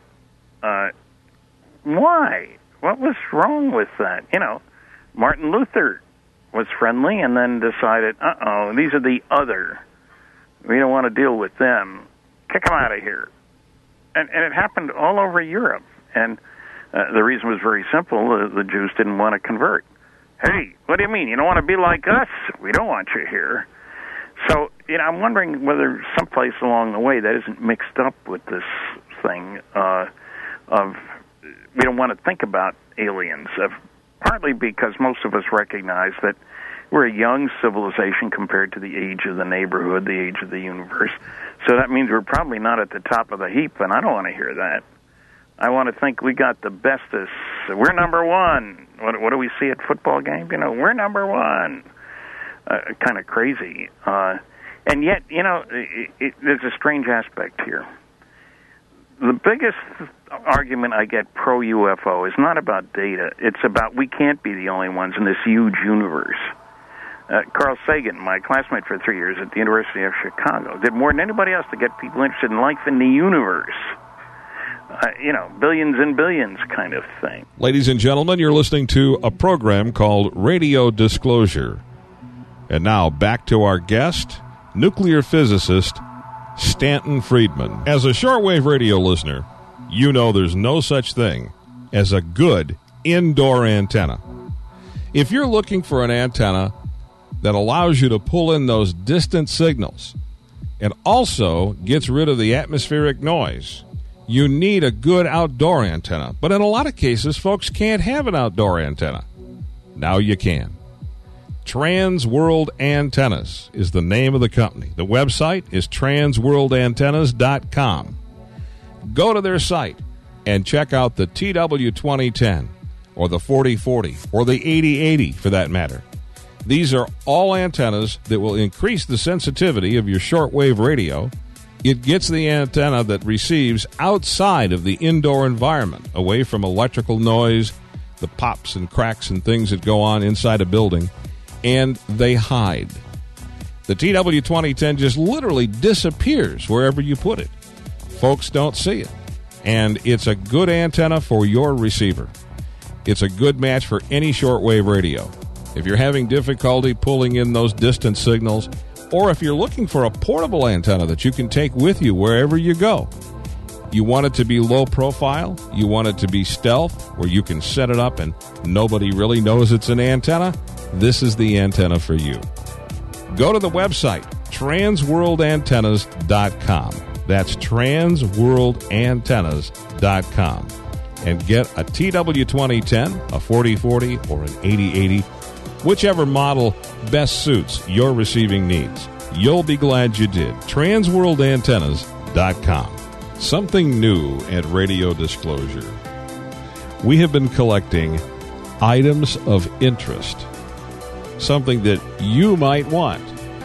B: Why? What was wrong with that? Martin Luther was friendly and then decided, these are the other. We don't want to deal with them. Kick them out of here. And it happened all over Europe. And the reason was very simple. The Jews didn't want to convert. Hey, what do you mean? You don't want to be like us? We don't want you here. So, I'm wondering whether someplace along the way that isn't mixed up with this thing of we don't want to think about aliens, partly because most of us recognize that we're a young civilization compared to the age of the neighborhood, the age of the universe. So that means we're probably not at the top of the heap, and I don't want to hear that. I want to think we got the bestest. We're number one. What do we see at football games? We're number one. Kind of crazy. And yet, there's a strange aspect here. The biggest argument I get pro-UFO is not about data. It's about we can't be the only ones in this huge universe. Carl Sagan, my classmate for 3 years at the University of Chicago, did more than anybody else to get people interested in life in the universe. Billions and billions kind of thing.
A: Ladies and gentlemen, you're listening to a program called Radio Disclosure. And now back to our guest, nuclear physicist Stanton Friedman. As a shortwave radio listener, you know there's no such thing as a good indoor antenna. If you're looking for an antenna that allows you to pull in those distant signals and also gets rid of the atmospheric noise, you need a good outdoor antenna. But in a lot of cases, folks can't have an outdoor antenna. Now you can. Trans World Antennas is the name of the company. The website is transworldantennas.com. Go to their site and check out the TW2010 or the 4040 or the 8080 for that matter. These are all antennas that will increase the sensitivity of your shortwave radio. It gets the antenna that receives outside of the indoor environment, away from electrical noise, the pops and cracks and things that go on inside a building, and they hide. The TW2010 just literally disappears wherever you put it. Folks don't see it. And it's a good antenna for your receiver. It's a good match for any shortwave radio. If you're having difficulty pulling in those distant signals, or if you're looking for a portable antenna that you can take with you wherever you go, you want it to be low profile, you want it to be stealth, where you can set it up and nobody really knows it's an antenna, this is the antenna for you. Go to the website, transworldantennas.com. That's transworldantennas.com. And get a TW2010, a 4040, or an 8080, whichever model best suits your receiving needs. You'll be glad you did. transworldantennas.com. Something new at Radio Disclosure. We have been collecting items of interest, something that you might want.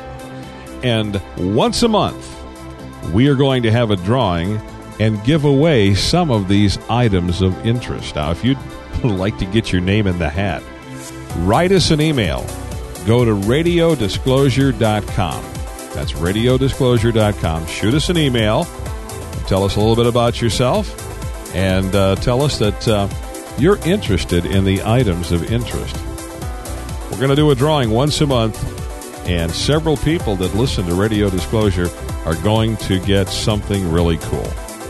A: And once a month, we are going to have a drawing and give away some of these items of interest. Now, if you'd like to get your name in the hat, write us an email. Go to radiodisclosure.com. That's radiodisclosure.com. Shoot us an email. Tell us a little bit about yourself, and tell us that you're interested in the items of interest. We're going to do a drawing once a month, and several people that listen to Radio Disclosure are going to get something really cool.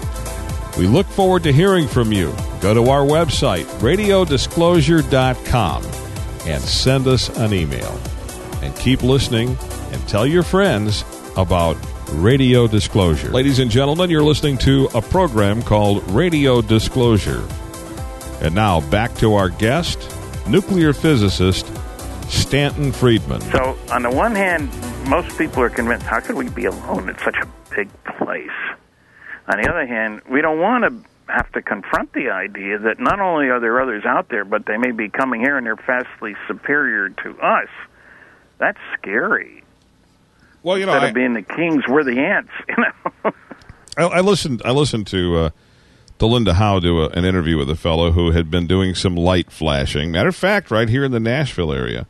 A: We look forward to hearing from you. Go to our website, radiodisclosure.com, and send us an email. And keep listening and tell your friends about Radio Disclosure. Ladies and gentlemen, you're listening to a program called Radio Disclosure. And now back to our guest, nuclear physicist Stanton Friedman.
B: So, on the one hand, most people are convinced, how could we be alone in such a big place? On the other hand, we don't want to have to confront the idea that not only are there others out there, but they may be coming here and they're vastly superior to us. That's scary.
A: Well, you know,
B: instead of being the kings, we're the ants. You know.
A: I listened to Linda Howe do an interview with a fellow who had been doing some light flashing. Matter of fact, right here in the Nashville area,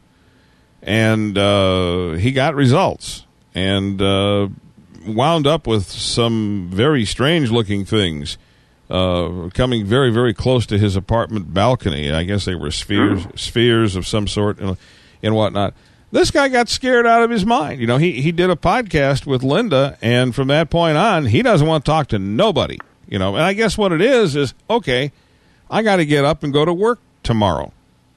A: and he got results and wound up with some very strange-looking things coming very, very close to his apartment balcony. I guess they were spheres of some sort and whatnot. This guy got scared out of his mind. You know, he did a podcast with Linda, and from that point on, he doesn't want to talk to nobody. You know, and I guess what it is, okay, I got to get up and go to work tomorrow.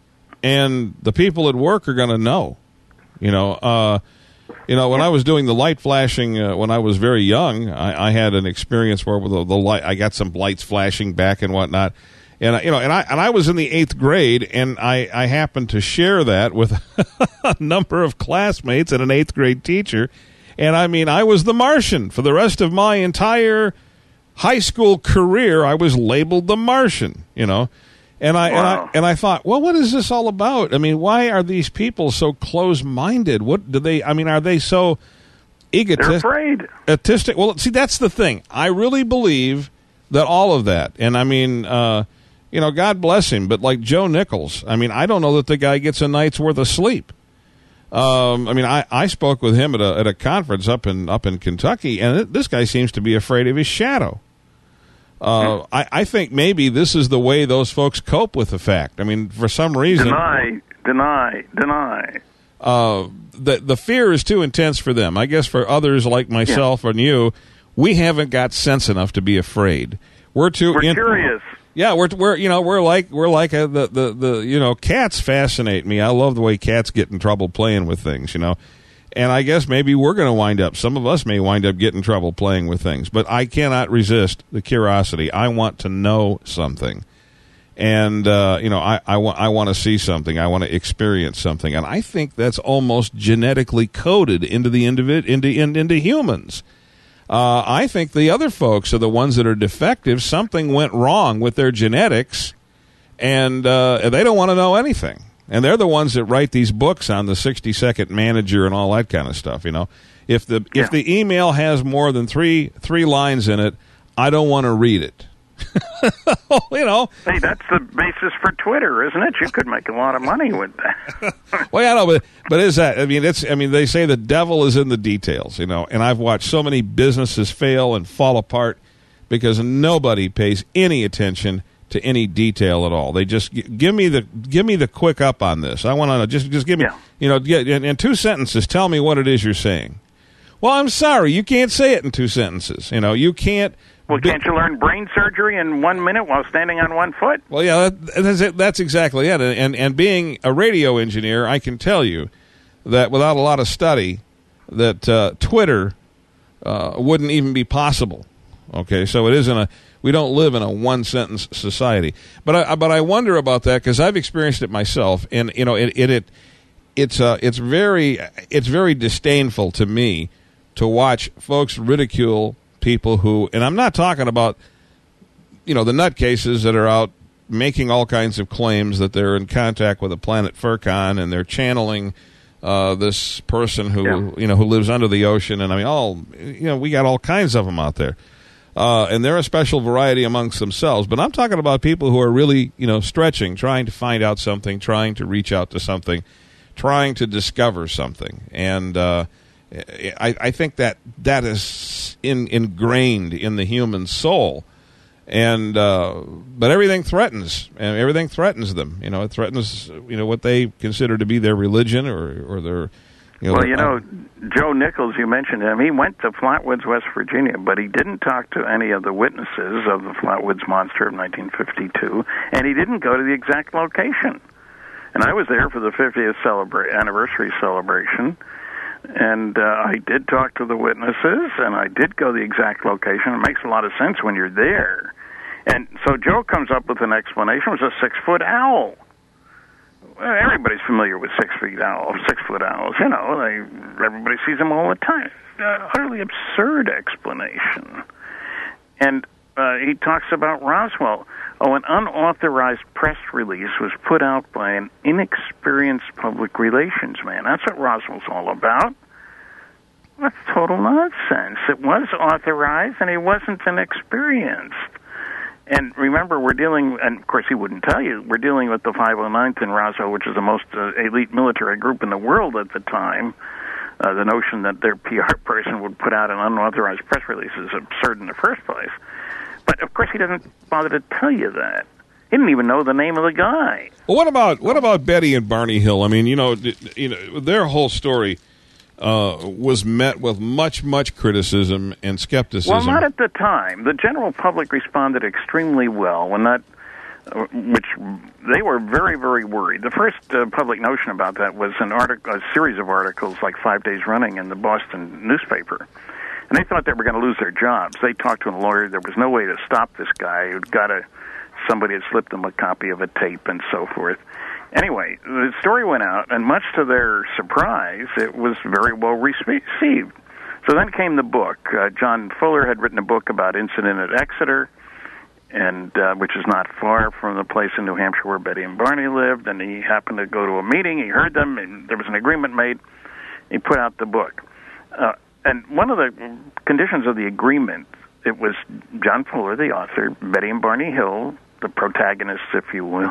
A: And the people at work are going to know. When I was doing the light flashing when I was very young, I had an experience where the light, I got some lights flashing back and whatnot. And I was in the 8th grade, and I happened to share that with a number of classmates and an 8th grade teacher. And I mean, I was the Martian for the rest of my entire high school career. I was labeled the Martian, And I thought, well, what is this all about? I mean, why are these people so close-minded? What do they? I mean, are they so egotistic?
B: They're
A: afraid. Well, see, that's the thing. I really believe that all of that, and I mean, God bless him, but like Joe Nichols, I mean, I don't know that the guy gets a night's worth of sleep. I spoke with him at a conference up in Kentucky, and this guy seems to be afraid of his shadow. I think maybe this is the way those folks cope with the fact. I mean, for some reason,
B: deny.
A: The fear is too intense for them. I guess for others like myself and you, we haven't got sense enough to be afraid. We're curious. Yeah, we're like the cats fascinate me. I love the way cats get in trouble playing with things, And I guess maybe we're going to wind up, some of us may wind up getting in trouble playing with things. But I cannot resist the curiosity. I want to know something. And, I want to see something. I want to experience something. And I think that's almost genetically coded into the into humans. I think the other folks are the ones that are defective. Something went wrong with their genetics, and they don't want to know anything. And they're the ones that write these books on the 60-second manager and all that kind of stuff. If the email has more than three lines in it, I don't want to read it.
B: Hey, that's the basis for Twitter, isn't it? You could make a lot of money with that.
A: Well, yeah, no, but is that? I mean, they say the devil is in the details, And I've watched so many businesses fail and fall apart because nobody pays any attention to any detail at all. They just give me the quick up on this. I want to just give me, in 2 sentences, tell me what it is you're saying. Well, I'm sorry, you can't say it in 2 sentences. You can't.
B: Well, can't you learn brain surgery in 1 minute while standing on one foot?
A: Well, yeah, that's exactly it. And being a radio engineer, I can tell you that without a lot of study, that Twitter wouldn't even be possible. Okay, so we don't live in a one-sentence society. But I wonder about that because I've experienced it myself, and it's very disdainful to me to watch folks ridicule people who, and I'm not talking about the nutcases that are out making all kinds of claims that they're in contact with the planet Furcon and they're channeling this person who who lives under the ocean, and I mean we got all kinds of them out there. And they're a special variety amongst themselves. But I'm talking about people who are really, stretching, trying to find out something, trying to reach out to something, trying to discover something. And I think that is ingrained in the human soul. And but everything threatens them. It threatens what they consider to be their religion or their.
B: Joe Nichols, you mentioned him. He went to Flatwoods, West Virginia, but he didn't talk to any of the witnesses of the Flatwoods Monster of 1952, and he didn't go to the exact location. And I was there for the 50th anniversary celebration, and I did talk to the witnesses, and I did go to the exact location. It makes a lot of sense when you're there. And so Joe comes up with an explanation. It was a 6-foot owl. Well, everybody's familiar with 6-foot owls. Everybody sees them all the time. Utterly absurd explanation. And he talks about Roswell. An unauthorized press release was put out by an inexperienced public relations man. That's what Roswell's all about. That's total nonsense. It was authorized, and he wasn't inexperienced. And remember, and of course he wouldn't tell you, we're dealing with the 509th in Roswell, which is the most elite military group in the world at the time. The notion that their PR person would put out an unauthorized press release is absurd in the first place. But of course he doesn't bother to tell you that. He didn't even know the name of the guy.
A: Well, what about Betty and Barney Hill? I mean, their whole story was met with much criticism and skepticism.
B: Well, not at the time. The general public responded extremely well when that, which they were very, very worried. The first public notion about that was a series of articles, like 5 days running, in the Boston newspaper. And they thought they were going to lose their jobs. They talked to a lawyer. There was no way to stop this guy. Somebody had slipped them a copy of a tape and so forth. Anyway, the story went out, and much to their surprise, it was very well received. So then came the book. John Fuller had written a book about incident at Exeter, and which is not far from the place in New Hampshire where Betty and Barney lived, and he happened to go to a meeting. He heard them, and there was an agreement made. He put out the book. And one of the conditions of the agreement, it was John Fuller, the author, Betty and Barney Hill, the protagonists, if you will.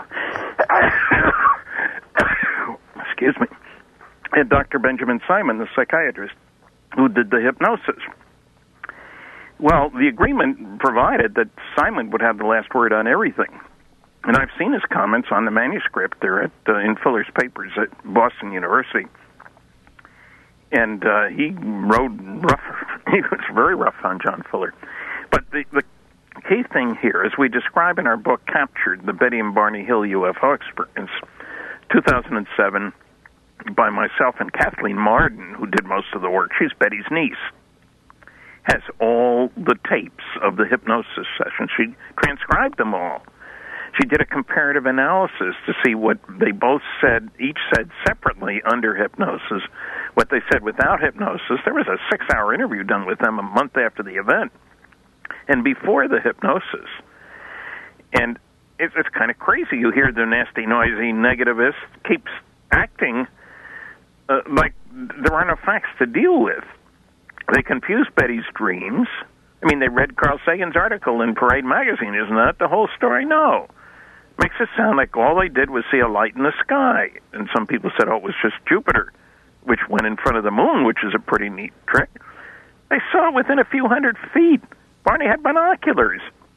B: Excuse me. And Dr. Benjamin Simon, the psychiatrist, who did the hypnosis. Well, the agreement provided that Simon would have the last word on everything. And I've seen his comments on the manuscript there in Fuller's papers at Boston University. And he wrote rough. He was very rough on John Fuller. But the key thing here, as we describe in our book, Captured, the Betty and Barney Hill UFO Experience, 2007, by myself and Kathleen Marden, who did most of the work. She's Betty's niece. Has all the tapes of the hypnosis sessions. She transcribed them all. She did a comparative analysis to see what they both said, each said separately under hypnosis, what they said without hypnosis. There was a 6-hour interview done with them a month after the event and before the hypnosis. And it's kind of crazy. You hear the nasty, noisy negativist keeps acting like there are no facts to deal with. They confuse Betty's dreams. I mean, they read Carl Sagan's article in Parade magazine. Isn't that the whole story? No. Makes it sound like all they did was see a light in the sky. And some people said, it was just Jupiter, which went in front of the moon, which is a pretty neat trick. They saw it within a few hundred feet. Barney had binoculars.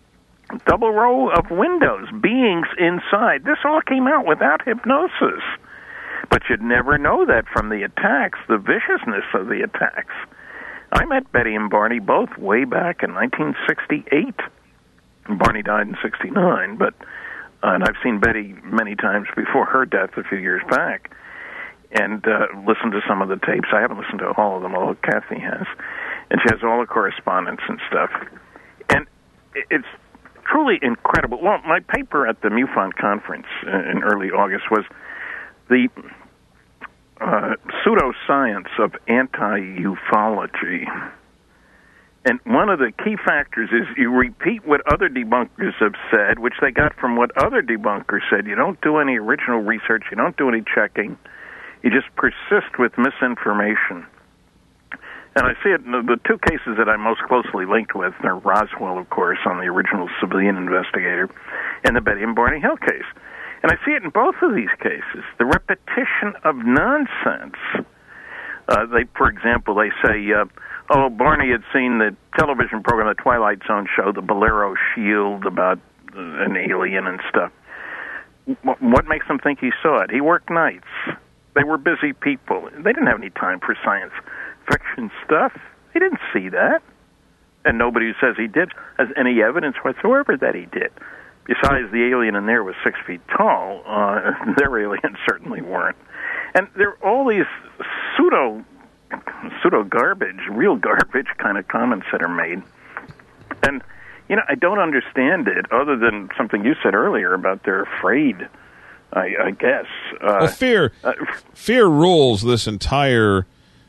B: double row of windows, beings inside. This all came out without hypnosis. But you'd never know that from the attacks, the viciousness of the attacks. I met Betty and Barney both way back in 1968. Barney died in 69, but and I've seen Betty many times before her death a few years back, and listened to some of the tapes. I haven't listened to all of them, although Kathy has. And she has all the correspondence and stuff. And it's truly incredible. Well, my paper at the MUFON conference in early August was the pseudoscience of anti-ufology. And one of the key factors is you repeat what other debunkers have said, which they got from what other debunkers said. You don't do any original research. You don't do any checking. You just persist with misinformation. And I see it in the two cases that I'm most closely linked with are Roswell, of course, on the original civilian investigator, and the Betty and Barney Hill case. And I see it in both of these cases, the repetition of nonsense. For example, they say, Barney had seen the television program, the Twilight Zone show, the Bolero Shield, about an alien and stuff. What makes him think he saw it? He worked nights. They were busy people. They didn't have any time for science fiction stuff. He didn't see that. And nobody who says he did has any evidence whatsoever that he did. Besides, the alien in there was 6 feet tall. Their aliens certainly weren't. And there are all these pseudo garbage, real garbage kind of comments that are made. And, I don't understand it other than something you said earlier about they're afraid, I guess.
A: Fear rules this entire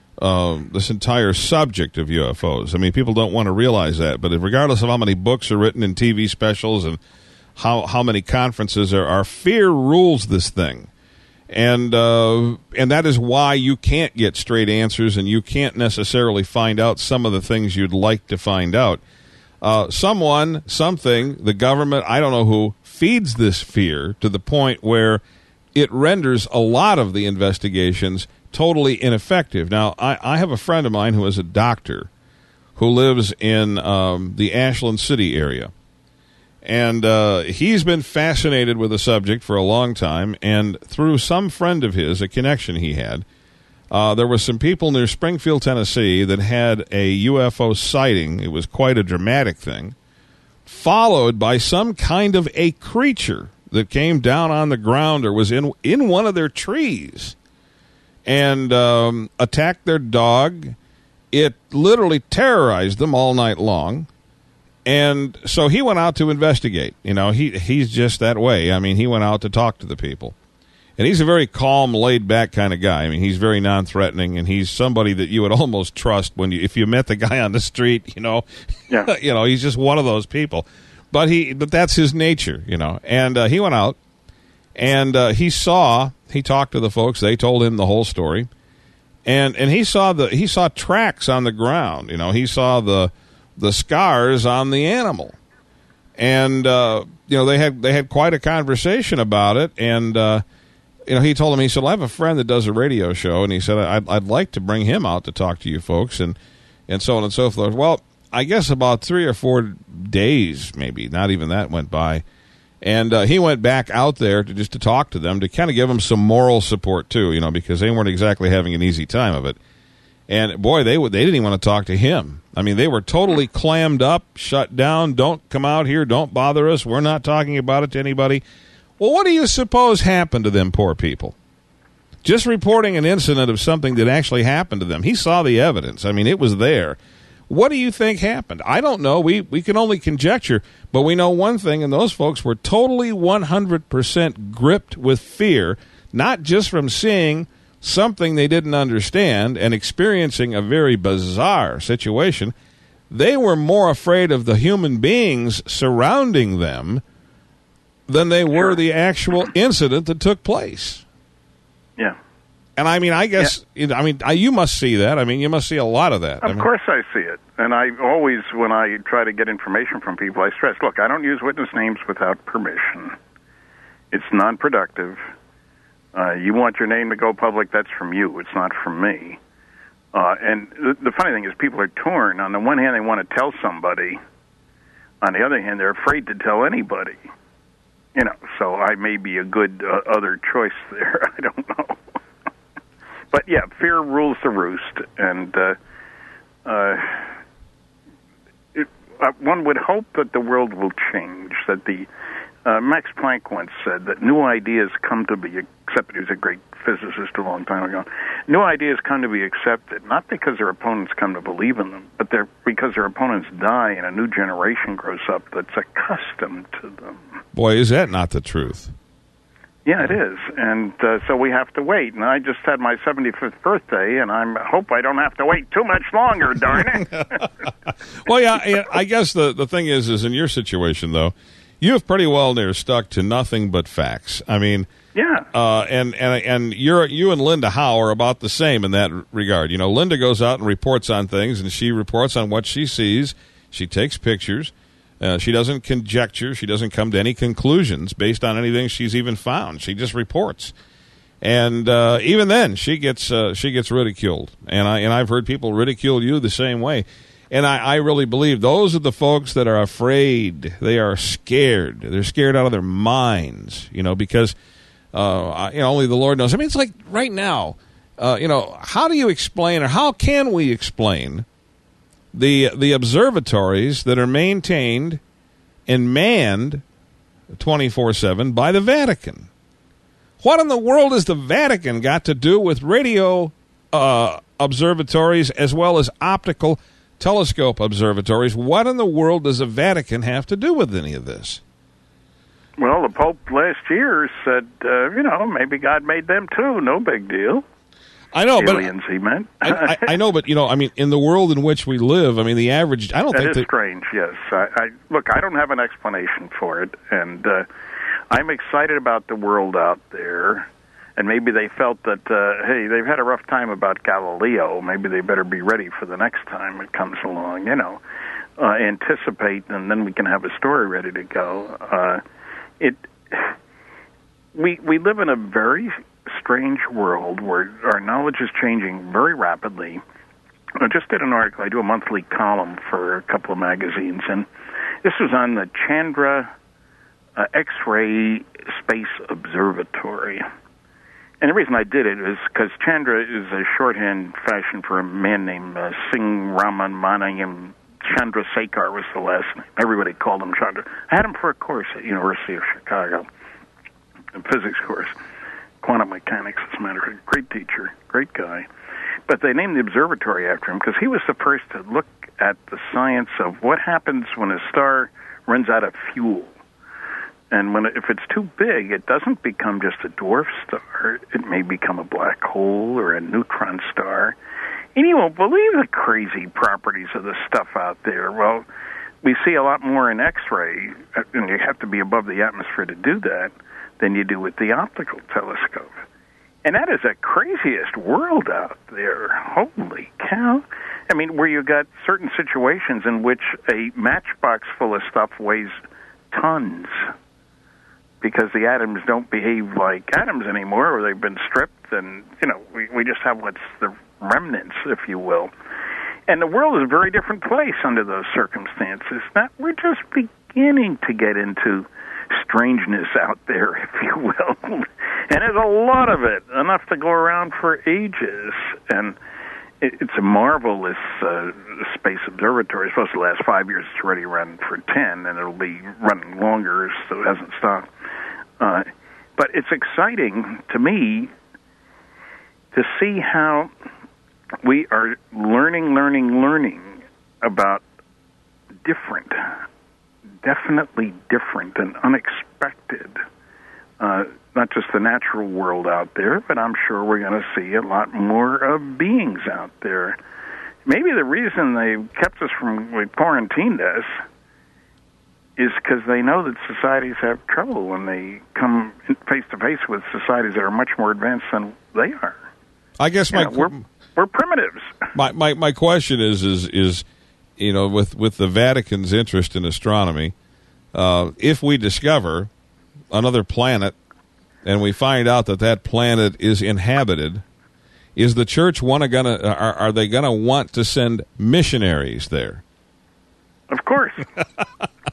A: subject of UFOs. I mean, people don't want to realize that, but regardless of how many books are written and TV specials and how many conferences there are, fear rules this thing. And that is why you can't get straight answers, and you can't necessarily find out some of the things you'd like to find out. Someone, something, the government, I don't know who, feeds this fear to the point where it renders a lot of the investigations totally ineffective. Now, I have a friend of mine who is a doctor who lives in the Ashland City area. And he's been fascinated with the subject for a long time, and through some friend of his, a connection he had, there were some people near Springfield, Tennessee, that had a UFO sighting. It was quite a dramatic thing, followed by some kind of a creature that came down on the ground or was in one of their trees and attacked their dog. It literally terrorized them all night long. And so he went out to investigate. He's just that way. I mean, he went out to talk to the people. And he's a very calm, laid-back kind of guy. I mean, he's very non-threatening, and he's somebody that you would almost trust if you met the guy on the street, Yeah. He's just one of those people. But that's his nature, And he went out, and he talked to the folks. They told him the whole story. And he saw tracks on the ground. He saw the scars on the animal, and they had quite a conversation about it. And he told him, he said, "I have a friend that does a radio show," and he said, "I'd like to bring him out to talk to you folks," and so on and so forth. Well, I guess about 3 or 4 days, maybe not even that, went by, and he went back out there to talk to them, to kind of give them some moral support too, because they weren't exactly having an easy time of it. And boy, they didn't even want to talk to him. I mean, they were totally clammed up, shut down. Don't come out here. Don't bother us. We're not talking about it to anybody. Well, what do you suppose happened to them poor people? Just reporting an incident of something that actually happened to them. He saw the evidence. I mean, it was there. What do you think happened? I don't know. We can only conjecture. But we know one thing, and those folks were totally 100% gripped with fear, not just from seeing something they didn't understand and experiencing a very bizarre situation. They were more afraid of the human beings surrounding them than they were the actual incident that took place.
B: Yeah.
A: And I mean, I guess, you must see that. I mean, you must see a lot of that.
B: Of course I see it. And I always, when I try to get information from people, I stress, look, I don't use witness names without permission. It's non-productive. You want your name to go public, that's from you. It's not from me. And the funny thing is people are torn. On the one hand, they want to tell somebody On the other hand, they're afraid to tell anybody. So I may be a good other choice there. I don't know. But yeah, fear rules the roost, and one would hope that the world will change. That Max Planck once said that new ideas come to be accepted. He was a great physicist a long time ago. New ideas come to be accepted, not because their opponents come to believe in them, but because their opponents die and a new generation grows up that's accustomed to them.
A: Boy, is that not the truth?
B: Yeah, it is. And so we have to wait. And I just had my 75th birthday, and I hope I don't have to wait too much longer, darn it.
A: Well, yeah, I guess the thing is in your situation, though, you have pretty well near stuck to nothing but facts. I mean,
B: yeah.
A: And you and Linda Howe are about the same in that regard. Linda goes out and reports on things, and she reports on what she sees. She takes pictures. She doesn't conjecture. She doesn't come to any conclusions based on anything she's even found. She just reports, and even then, she gets ridiculed. And I've heard people ridicule you the same way. And I really believe those are the folks that are afraid. They are scared. They're scared out of their minds. Because only the Lord knows. I mean, it's like right now. How do you explain, or how can we explain the observatories that are maintained and manned 24/7 by the Vatican? What in the world has the Vatican got to do with radio observatories as well as optical telescope observatories? What in the world does the Vatican have to do with any of this?
B: Well, the Pope last year said, maybe God made them too. No big deal.
A: I know,
B: aliens, he meant.
A: I know, but I mean, in the world in which we live, I mean, the average. I don't think
B: that is strange. Yes, look, I don't have an explanation for it, and I'm excited about the world out there. And maybe they felt that, hey, they've had a rough time about Galileo. Maybe they better be ready for the next time it comes along. Anticipate, and then we can have a story ready to go. We live in a very strange world where our knowledge is changing very rapidly. I just did an article. I do a monthly column for a couple of magazines, and this was on the Chandra X-ray Space Observatory. And the reason I did it is because Chandra is a shorthand fashion for a man named Singh Ramanayam. Chandrasekhar was the last name. Everybody called him Chandra. I had him for a course at University of Chicago, a physics course. Quantum mechanics, as a matter of fact. Great teacher, great guy. But they named the observatory after him because he was the first to look at the science of what happens when a star runs out of fuel. And if it's too big, it doesn't become just a dwarf star. It may become a black hole or a neutron star. And you won't believe the crazy properties of the stuff out there. Well, we see a lot more in X-ray, and you have to be above the atmosphere to do that, than you do with the optical telescope. And that is the craziest world out there. Holy cow. I mean, where you got certain situations in which a matchbox full of stuff weighs tons because the atoms don't behave like atoms anymore, or they've been stripped, and, we just have what's the remnants, if you will. And the world is a very different place under those circumstances. We're just beginning to get into strangeness out there, if you will. And there's a lot of it, enough to go around for ages. And it's a marvelous space observatory. It's supposed to last 5 years. It's already run for 10, and it'll be running longer, so it hasn't stopped. But it's exciting to me to see how we are learning about definitely different and unexpected, not just the natural world out there, but I'm sure we're going to see a lot more of beings out there. Maybe the reason they kept us quarantined us is because they know that societies have trouble when they come face to face with societies that are much more advanced than they are.
A: I guess
B: we're primitives.
A: My question is with the Vatican's interest in astronomy, if we discover another planet and we find out that planet is inhabited, is the church are they gonna want to send missionaries there?
B: Of course.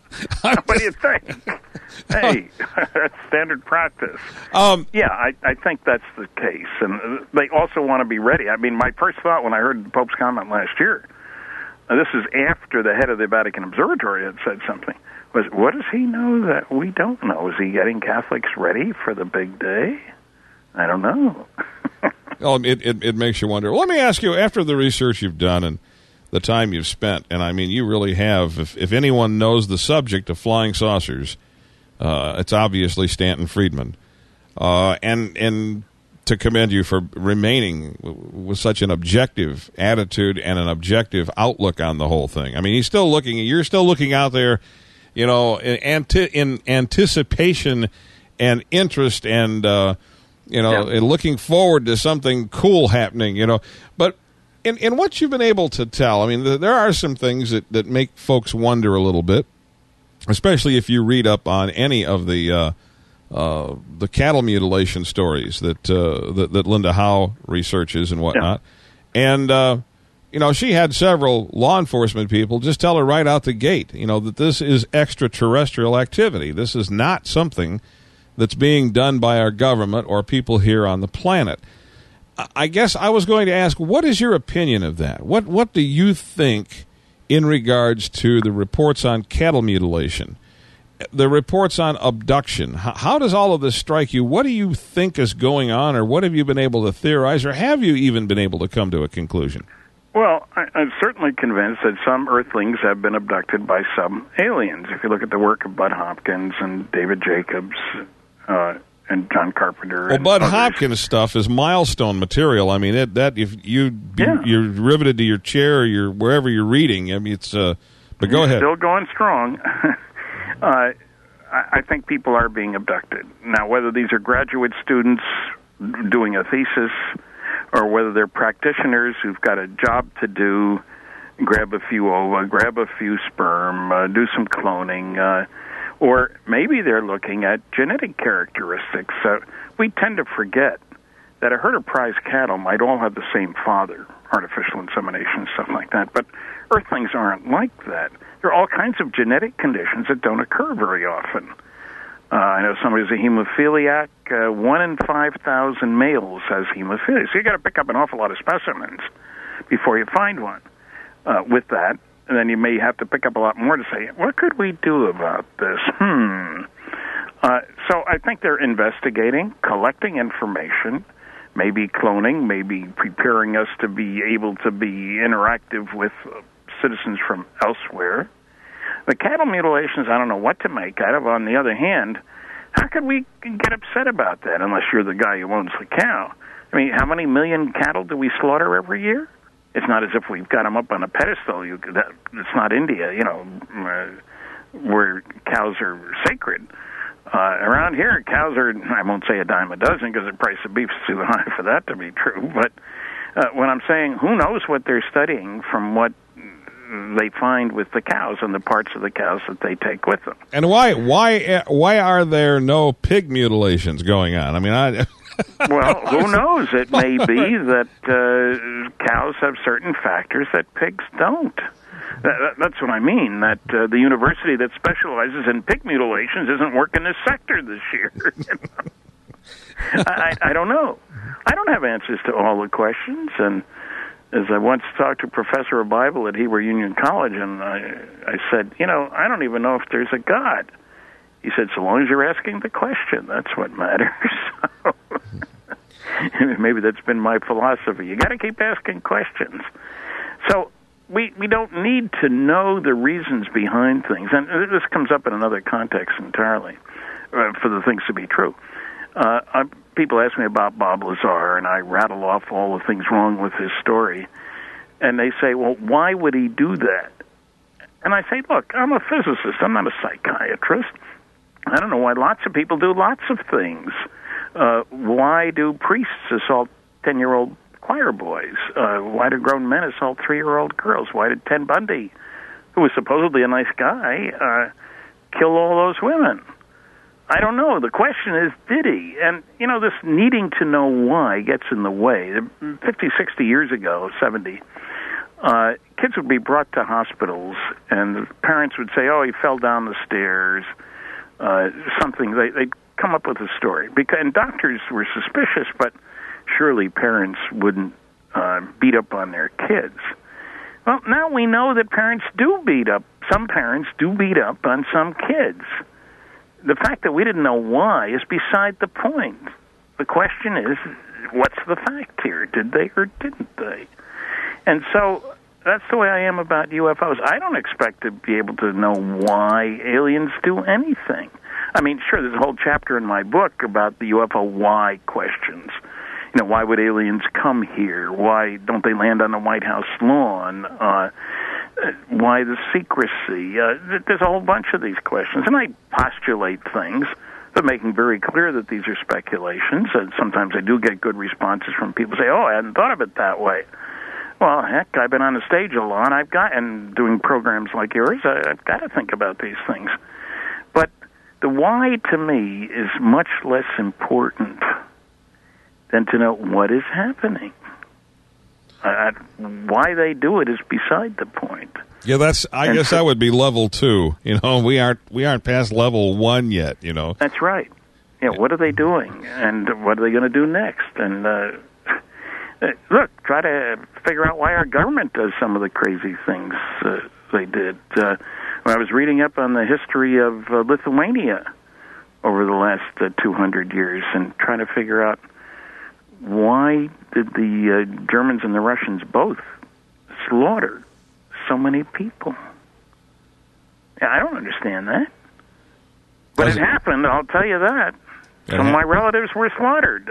B: What do you think? Hey, that's standard practice. Yeah, I think that's the case. And they also want to be ready. I mean, my first thought when I heard the Pope's comment last year, this is after the head of the Vatican Observatory had said something, was what does he know that we don't know? Is he getting Catholics ready for the big day? I don't know.
A: Well, it makes you wonder. Well, let me ask you, after the research you've done and the time you've spent, and I mean, you really have, if anyone knows the subject of flying saucers, it's obviously Stanton Friedman. And to commend you for remaining with such an objective attitude and an objective outlook on the whole thing. I mean, you're still looking out there, you know, in anticipation and interest and, and looking forward to something cool happening, you know. But in what you've been able to tell, I mean, there are some things that make folks wonder a little bit, especially if you read up on any of the cattle mutilation stories that Linda Howe researches and whatnot. Yeah. And, she had several law enforcement people just tell her right out the gate, that this is extraterrestrial activity. This is not something that's being done by our government or people here on the planet. I guess I was going to ask, what is your opinion of that? What do you think in regards to the reports on cattle mutilation, the reports on abduction? How does all of this strike you? What do you think is going on, or what have you been able to theorize, or have you even been able to come to a conclusion?
B: Well, I'm certainly convinced that some Earthlings have been abducted by some aliens. If you look at the work of Bud Hopkins and David Jacobs and John Carpenter.
A: Well, Bud Hopkins stuff is milestone material. I mean, you're riveted to your chair or wherever you're reading. I mean, it's. But go ahead.
B: Still going strong. I think people are being abducted. Now, whether these are graduate students doing a thesis or whether they're practitioners who've got a job to do, grab a few ova, grab a few sperm, do some cloning, or maybe they're looking at genetic characteristics. We tend to forget that a herd of prize cattle might all have the same father, artificial insemination, stuff like that, but Earthlings aren't like that. There are all kinds of genetic conditions that don't occur very often. I know somebody's a hemophiliac. 1 in 5,000 males has hemophilia. So you got to pick up an awful lot of specimens before you find one. With that, and then you may have to pick up a lot more to say, what could we do about this? So I think they're investigating, collecting information, maybe cloning, maybe preparing us to be able to be interactive with citizens from elsewhere. The cattle mutilations, I don't know what to make out of. On the other hand, how could we get upset about that unless you're the guy who owns the cow? I mean, how many million cattle do we slaughter every year? It's not as if we've got them up on a pedestal. It's not India, where cows are sacred. Around here, cows are, I won't say a dime a dozen because the price of beef is too high for that to be true. But when I'm saying who knows what they're studying from what they find with the cows and the parts of the cows that they take with them.
A: And why are there no pig mutilations going on? I mean,
B: well, who knows? It may be that cows have certain factors that pigs don't. That's what I mean, that the university that specializes in pig mutilations isn't working this sector this year. I don't know. I don't have answers to all the questions, and as I once talked to a professor of Bible at Hebrew Union College, and I said, I don't even know if there's a God. He said, so long as you're asking the question, that's what matters. Maybe that's been my philosophy. You got to keep asking questions. So we don't need to know the reasons behind things, and this comes up in another context entirely, for the things to be true. People ask me about Bob Lazar, and I rattle off all the things wrong with his story. And they say, well, why would he do that? And I say, look, I'm a physicist. I'm not a psychiatrist. I don't know why lots of people do lots of things. Why do priests assault 10-year-old choir boys? Why do grown men assault 3-year-old girls? Why did Ted Bundy, who was supposedly a nice guy, kill all those women? I don't know. The question is, did he? And, this needing to know why gets in the way. 50, 60 years ago, 70, kids would be brought to hospitals, and the parents would say, "Oh, he fell down the stairs." Something they'd come up with a story, and doctors were suspicious, but surely parents wouldn't beat up on their kids. Well, now we know that parents do beat up. Some parents do beat up on some kids. The fact that we didn't know why is beside the point. The question is, what's the fact here? Did they or didn't they? And so that's the way I am about UFOs. I don't expect to be able to know why aliens do anything. I mean, sure, there's a whole chapter in my book about the UFO why questions. You know, why would aliens come here? Why don't they land on the White House lawn? Why the secrecy? There's a whole bunch of these questions. And I postulate things, but making very clear that these are speculations. And sometimes I do get good responses from people who say, "Oh, I hadn't thought of it that way." Well, heck, I've been on the stage a lot. And doing programs like yours, I've got to think about these things. But the why, to me, is much less important than to know what is happening. Why they do it is beside the point.
A: Yeah, I guess that would be level 2. You know, we aren't past level 1 yet. You know,
B: that's right. Yeah, what are they doing, and what are they going to do next? And look, try to figure out why our government does some of the crazy things they did. When I was reading up on the history of Lithuania over the last 200 years, and trying to figure out why did the Germans and the Russians both slaughter so many people? I don't understand that. But it happened, I'll tell you that. Some of my relatives were slaughtered.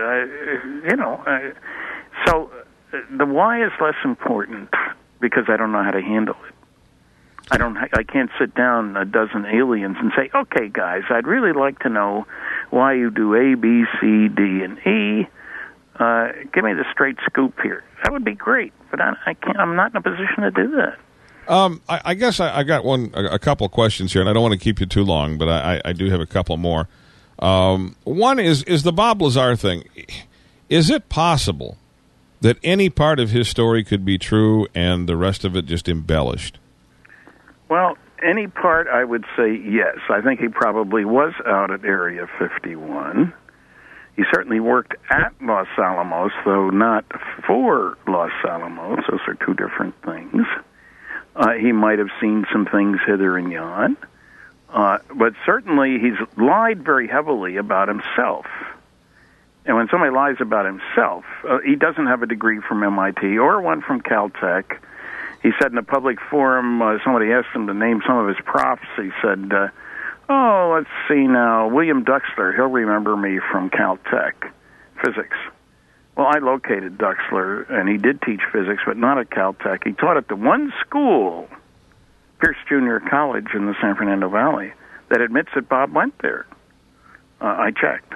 B: So the why is less important because I don't know how to handle it. I can't sit down a dozen aliens and say, "Okay, guys, I'd really like to know why you do A, B, C, D, and E. Give me the straight scoop here." That would be great, but I can't. I'm not in a position to do that.
A: I guess I got a couple questions here, and I don't want to keep you too long, but I do have a couple more. One is the Bob Lazar thing. Is it possible that any part of his story could be true and the rest of it just embellished?
B: Well, any part, I would say yes. I think he probably was out at Area 51. He certainly worked at Los Alamos, though not for Los Alamos. Those are two different things. He might have seen some things hither and yon. But certainly he's lied very heavily about himself. And when somebody lies about himself, he doesn't have a degree from MIT or one from Caltech. He said in a public forum, somebody asked him to name some of his profs. He said, let's see now, William Duxler, he'll remember me from Caltech, physics. Well, I located Duxler, and he did teach physics, but not at Caltech. He taught at the one school, Pierce Junior College in the San Fernando Valley, that admits that Bob went there. I checked.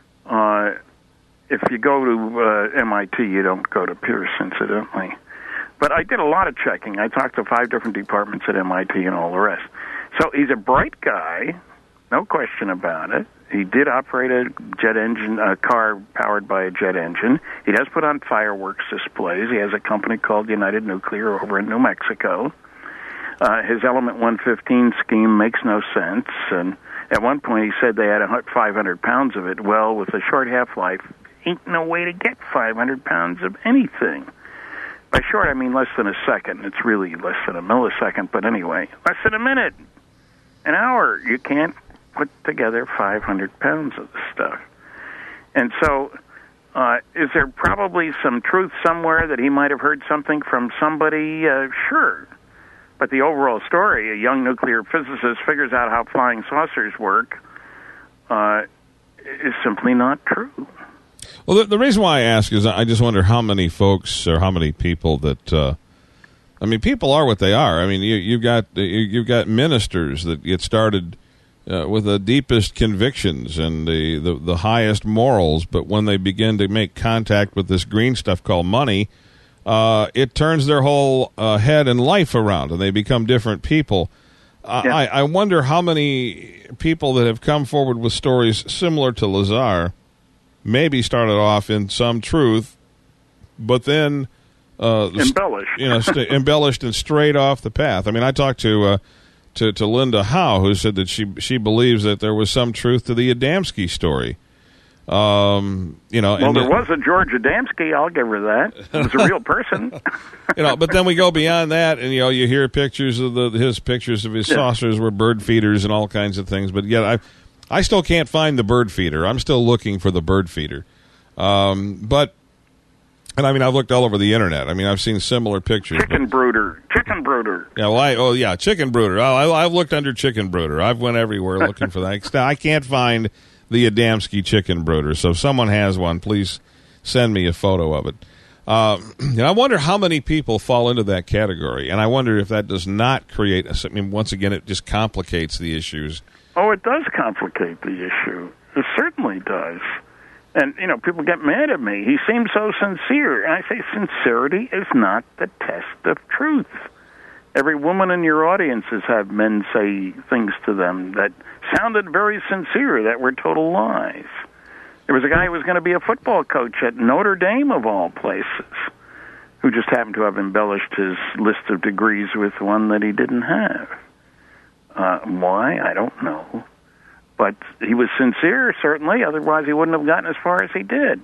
B: If you go to MIT, you don't go to Pierce, incidentally. But I did a lot of checking. I talked to 5 different departments at MIT and all the rest. So he's a bright guy, no question about it. He did operate a jet engine, a car powered by a jet engine. He does put on fireworks displays. He has a company called United Nuclear over in New Mexico. His Element 115 scheme makes no sense. And at one point he said they had 500 pounds of it. Well, with a short half-life, ain't no way to get 500 pounds of anything. By short, I mean less than a second. It's really less than a millisecond, but anyway, less than a minute, an hour. You can't put together 500 pounds of the stuff. And so is there probably some truth somewhere that he might have heard something from somebody? Sure. But the overall story, a young nuclear physicist figures out how flying saucers work, is simply not true.
A: Well, the reason why I ask is I just wonder how many folks or how many people that people are what they are. I mean, you've got ministers that get started with the deepest convictions and the highest morals, but when they begin to make contact with this green stuff called money, it turns their whole head and life around, and they become different people.
B: Yeah.
A: I wonder how many people that have come forward with stories similar to Lazar maybe started off in some truth, but then
B: embellished.
A: Embellished and straight off the path. I mean, I talked to Linda Howe, who said that she believes that there was some truth to the Adamski story.
B: Well, there was a George Adamski. I'll give her that. It was a real person.
A: But then we go beyond that, and you hear pictures of his pictures of his saucers were bird feeders and all kinds of things. But yet, I still can't find the bird feeder. I'm still looking for the bird feeder. And I mean, I've looked all over the internet. I mean, I've seen similar pictures.
B: Chicken brooder.
A: Yeah, well, chicken brooder. I've looked under chicken brooder. I've went everywhere looking for that. I can't find the Adamski chicken brooder. So if someone has one, please send me a photo of it. And I wonder how many people fall into that category. And I wonder if that does not create, once again, it just complicates the issues.
B: Oh, it does complicate the issue. It certainly does. And, people get mad at me. He seems so sincere. And I say sincerity is not the test of truth. Every woman in your audience has had men say things to them that sounded very sincere that were total lies. There was a guy who was going to be a football coach at Notre Dame, of all places, who just happened to have embellished his list of degrees with one that he didn't have. Why? I don't know. But he was sincere, certainly. Otherwise, he wouldn't have gotten as far as he did.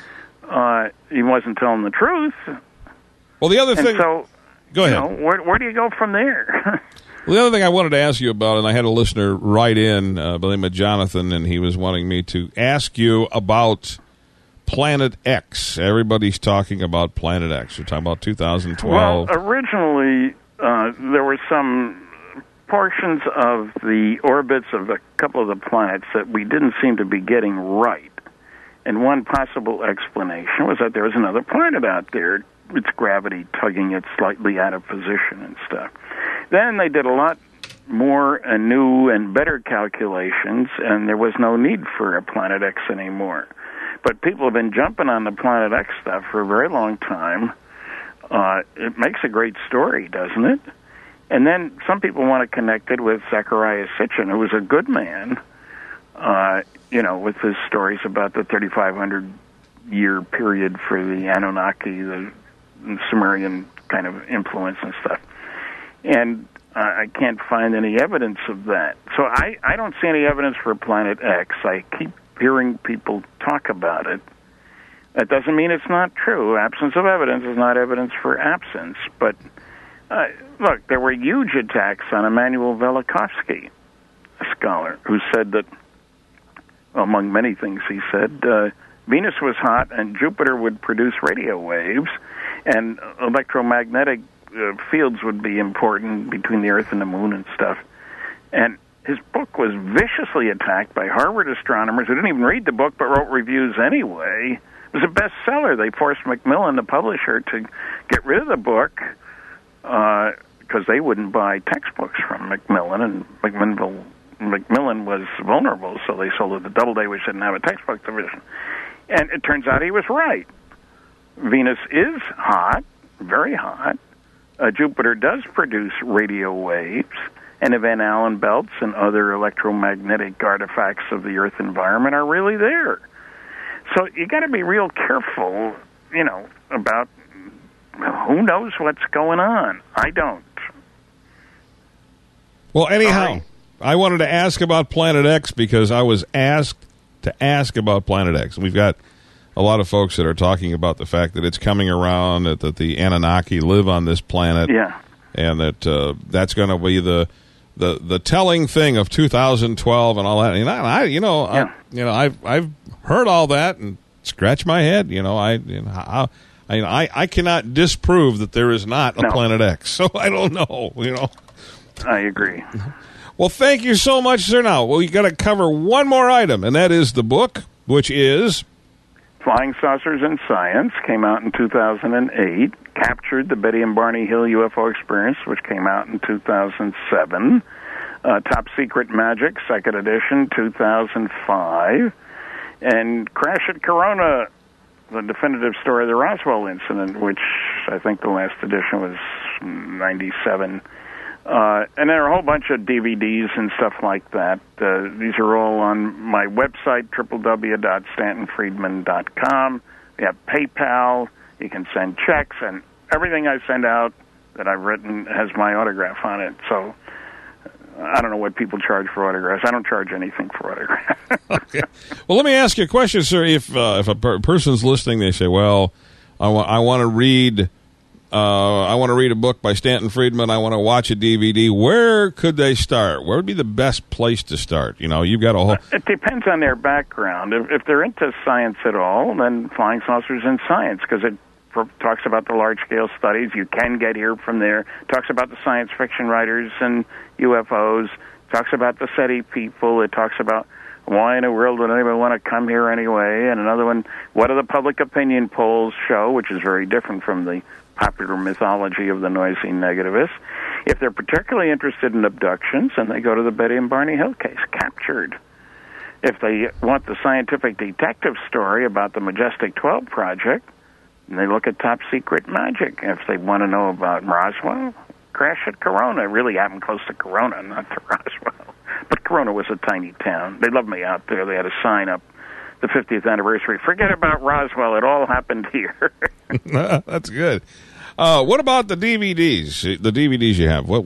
B: He wasn't telling the truth.
A: Well, the other thing...
B: So,
A: go ahead.
B: Where do you go from there?
A: Well, the other thing I wanted to ask you about, and I had a listener write in by the name of Jonathan, and he was wanting me to ask you about Planet X. Everybody's talking about Planet X. We're talking about 2012.
B: Well, originally, there were some portions of the orbits of a couple of the planets that we didn't seem to be getting right. And one possible explanation was that there was another planet out there, its gravity tugging it slightly out of position and stuff. Then they did a lot more and new and better calculations, and there was no need for a Planet X anymore. But people have been jumping on the Planet X stuff for a very long time. It makes a great story, doesn't it? And then some people want to connect it with Zecharia Sitchin, who was a good man, with his stories about the 3,500-year period for the Anunnaki, the Sumerian kind of influence and stuff. And I can't find any evidence of that. So I don't see any evidence for Planet X. I keep hearing people talk about it. That doesn't mean it's not true. Absence of evidence is not evidence for absence. But, look, there were huge attacks on Immanuel Velikovsky, a scholar, who said that, among many things he said, Venus was hot and Jupiter would produce radio waves, and electromagnetic fields would be important between the Earth and the Moon and stuff. And his book was viciously attacked by Harvard astronomers who didn't even read the book but wrote reviews anyway. It was a bestseller. They forced Macmillan, the publisher, to get rid of the book because they wouldn't buy textbooks from Macmillan, and Macmillan was vulnerable, so they sold it to Doubleday, which didn't have a textbook division. And it turns out he was right. Venus is hot, very hot. Jupiter does produce radio waves, and the Van Allen belts and other electromagnetic artifacts of the Earth environment are really there. So you got to be real careful, about who knows what's going on. I don't.
A: Well, anyhow, I wanted to ask about Planet X because I was asked to ask about Planet X. We've got a lot of folks that are talking about the fact that it's coming around, that the Anunnaki live on this planet, and that that's going to be the telling thing of 2012 and all that. And I've heard all that and scratched my head. I cannot disprove that there is not a Planet X, so I don't know.
B: I agree.
A: Well, thank you so much, sir. Now, we got to cover one more item, and that is the book, which is
B: Flying Saucers in Science, came out in 2008, captured the Betty and Barney Hill UFO Experience, which came out in 2007, Top Secret Magic, second edition, 2005, and Crash at Corona, the definitive story of the Roswell incident, which I think the last edition was 97. And there are a whole bunch of DVDs and stuff like that. These are all on my website, www.stantonfriedman.com. We have PayPal. You can send checks, and everything I send out that I've written has my autograph on it. So I don't know what people charge for autographs. I don't charge anything for autographs.
A: Okay. Well, let me ask you a question, sir. If a person's listening, they say, "Well, I want to read." I want to read a book by Stanton Friedman. I want to watch a DVD. Where could they start? Where would be the best place to start? You've got a whole...
B: It depends on their background. If they're into science at all, then Flying Saucers in Science, because it talks about the large-scale studies. You can get here from there. It talks about the science fiction writers and UFOs. It talks about the SETI people. It talks about why in the world would anyone want to come here anyway? And another one, what do the public opinion polls show, which is very different from the popular mythology of the noisy negativists. If they're particularly interested in abductions, then they go to the Betty and Barney Hill case, Captured. If they want the scientific detective story about the Majestic 12 project, then they look at Top Secret Magic. If they want to know about Roswell, Crash at Corona. It really happened close to Corona, not to Roswell. But Corona was a tiny town. They loved me out there. They had a sign up, the 50th anniversary. Forget about Roswell. It all happened here.
A: That's good. What about the DVDs? The DVDs you have.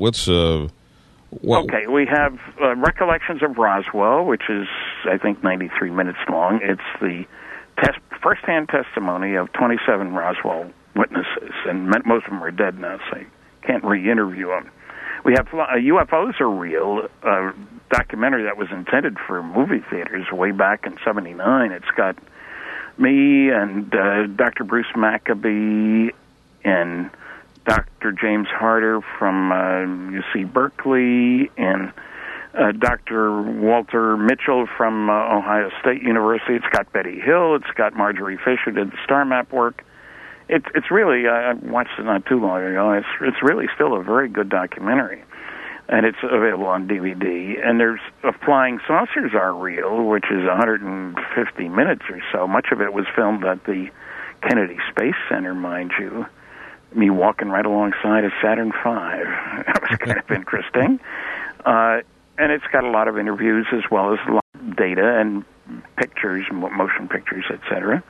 A: Okay,
B: we have Recollections of Roswell, which is, I think, 93 minutes long. It's the first-hand testimony of 27 Roswell witnesses, and most of them are dead now, so you can't re-interview them. We have UFOs Are Real, a documentary that was intended for movie theaters way back in 79. It's got me and Dr. Bruce Maccabee and Dr. James Harder from UC Berkeley and Dr. Walter Mitchell from Ohio State University. It's got Betty Hill. It's got Marjorie Fisher, did the star map work. It's really, I watched it not too long ago. It's really still a very good documentary, and it's available on DVD. And there's Flying Saucers Are Real, which is 150 minutes or so. Much of it was filmed at the Kennedy Space Center, mind you. Me walking right alongside of Saturn V. That was kind of interesting. And it's got a lot of interviews as well as a lot of data and pictures, motion pictures, etc.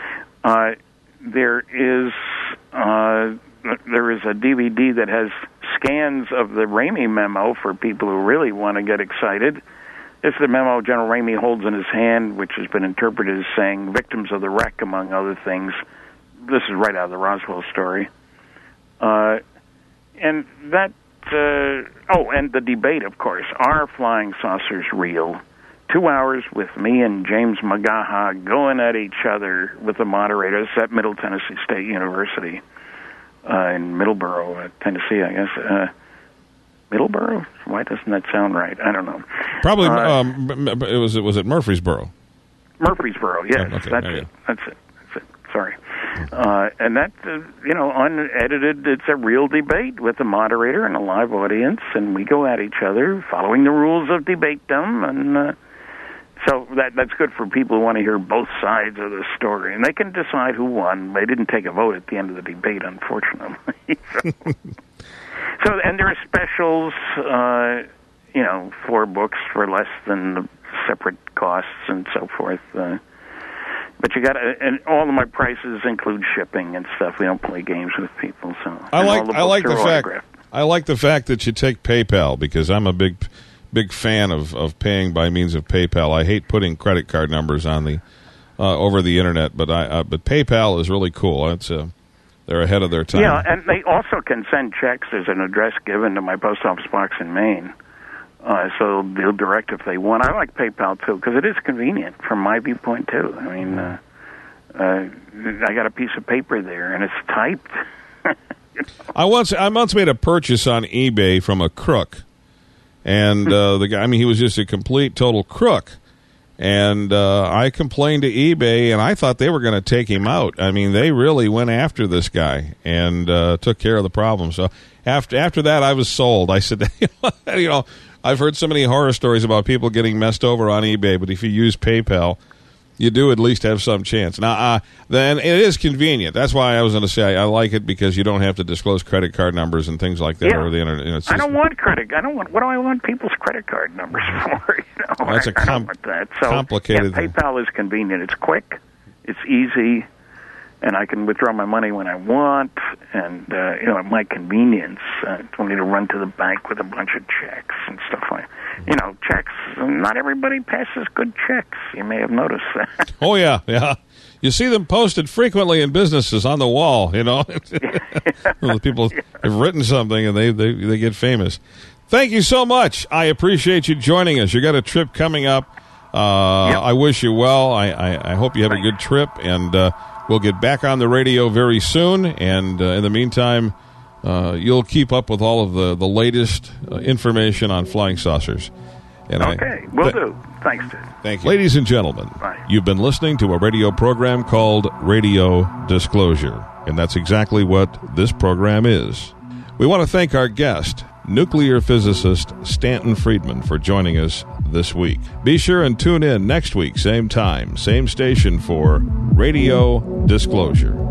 B: There is a DVD that has scans of the Ramey memo for people who really want to get excited. It's the memo General Ramey holds in his hand, which has been interpreted as saying victims of the wreck, among other things. This is right out of the Roswell story. And that, and the debate, of course. Are flying saucers real? 2 hours with me and James Magaha going at each other with the moderators at Middle Tennessee State University in Middleborough, Tennessee, I guess. Middleborough? Why doesn't that sound right? I don't know.
A: Probably was it Murfreesboro?
B: Murfreesboro, yes.
A: Oh, okay.
B: That's it. Sorry. And that, unedited, it's a real debate with a moderator and a live audience, and we go at each other following the rules of debatedom, and so that's good for people who want to hear both sides of the story, and they can decide who won. They didn't take a vote at the end of the debate, unfortunately. So, and there are specials, 4 books for less than the separate costs and so forth. But you got to, and all of my prices include shipping and stuff. We don't play games with people, so
A: I like the fact that you take PayPal, because I'm a big fan of paying by means of PayPal. I hate putting credit card numbers on the over the internet, but PayPal is really cool. They're ahead of their time.
B: Yeah, and they also can send checks. There's an address given to my post office box in Maine. So they'll direct if they want. I like PayPal, too, because it is convenient from my viewpoint, too. I mean, I got a piece of paper there, and it's typed.
A: I once made a purchase on eBay from a crook, and the guy, he was just a complete, total crook. And I complained to eBay, and I thought they were going to take him out. They really went after this guy and took care of the problem. So after that, I was sold. I said, I've heard so many horror stories about people getting messed over on eBay, but if you use PayPal, you do at least have some chance. Now, then it is convenient. That's why I was going to say I like it, because you don't have to disclose credit card numbers and things like that over the internet.
B: I don't want credit. What do I want people's credit card numbers for?
A: That's
B: I don't want that. So,
A: complicated.
B: Yeah, PayPal is convenient. It's quick. It's easy. and I can withdraw my money when I want, and at my convenience. I don't need to run to the bank with a bunch of checks and stuff like. Checks. Not everybody passes good checks. You may have noticed that.
A: Oh yeah. You see them posted frequently in businesses on the wall. The people have written something and they get famous. Thank you so much. I appreciate you joining us. You got a trip coming up.
B: Yep.
A: I wish you well. I hope you have a good trip, and we'll get back on the radio very soon. And in the meantime, you'll keep up with all of the latest information on flying saucers. And
B: okay, will do. Thanks, Ted.
A: Thank you. Ladies and gentlemen,
B: Bye.
A: You've been listening to a radio program called Radio Disclosure, and that's exactly what this program is. We want to thank our guest, nuclear physicist Stanton Friedman, for joining us this week. Be sure and tune in next week, same time, same station, for Radio Disclosure.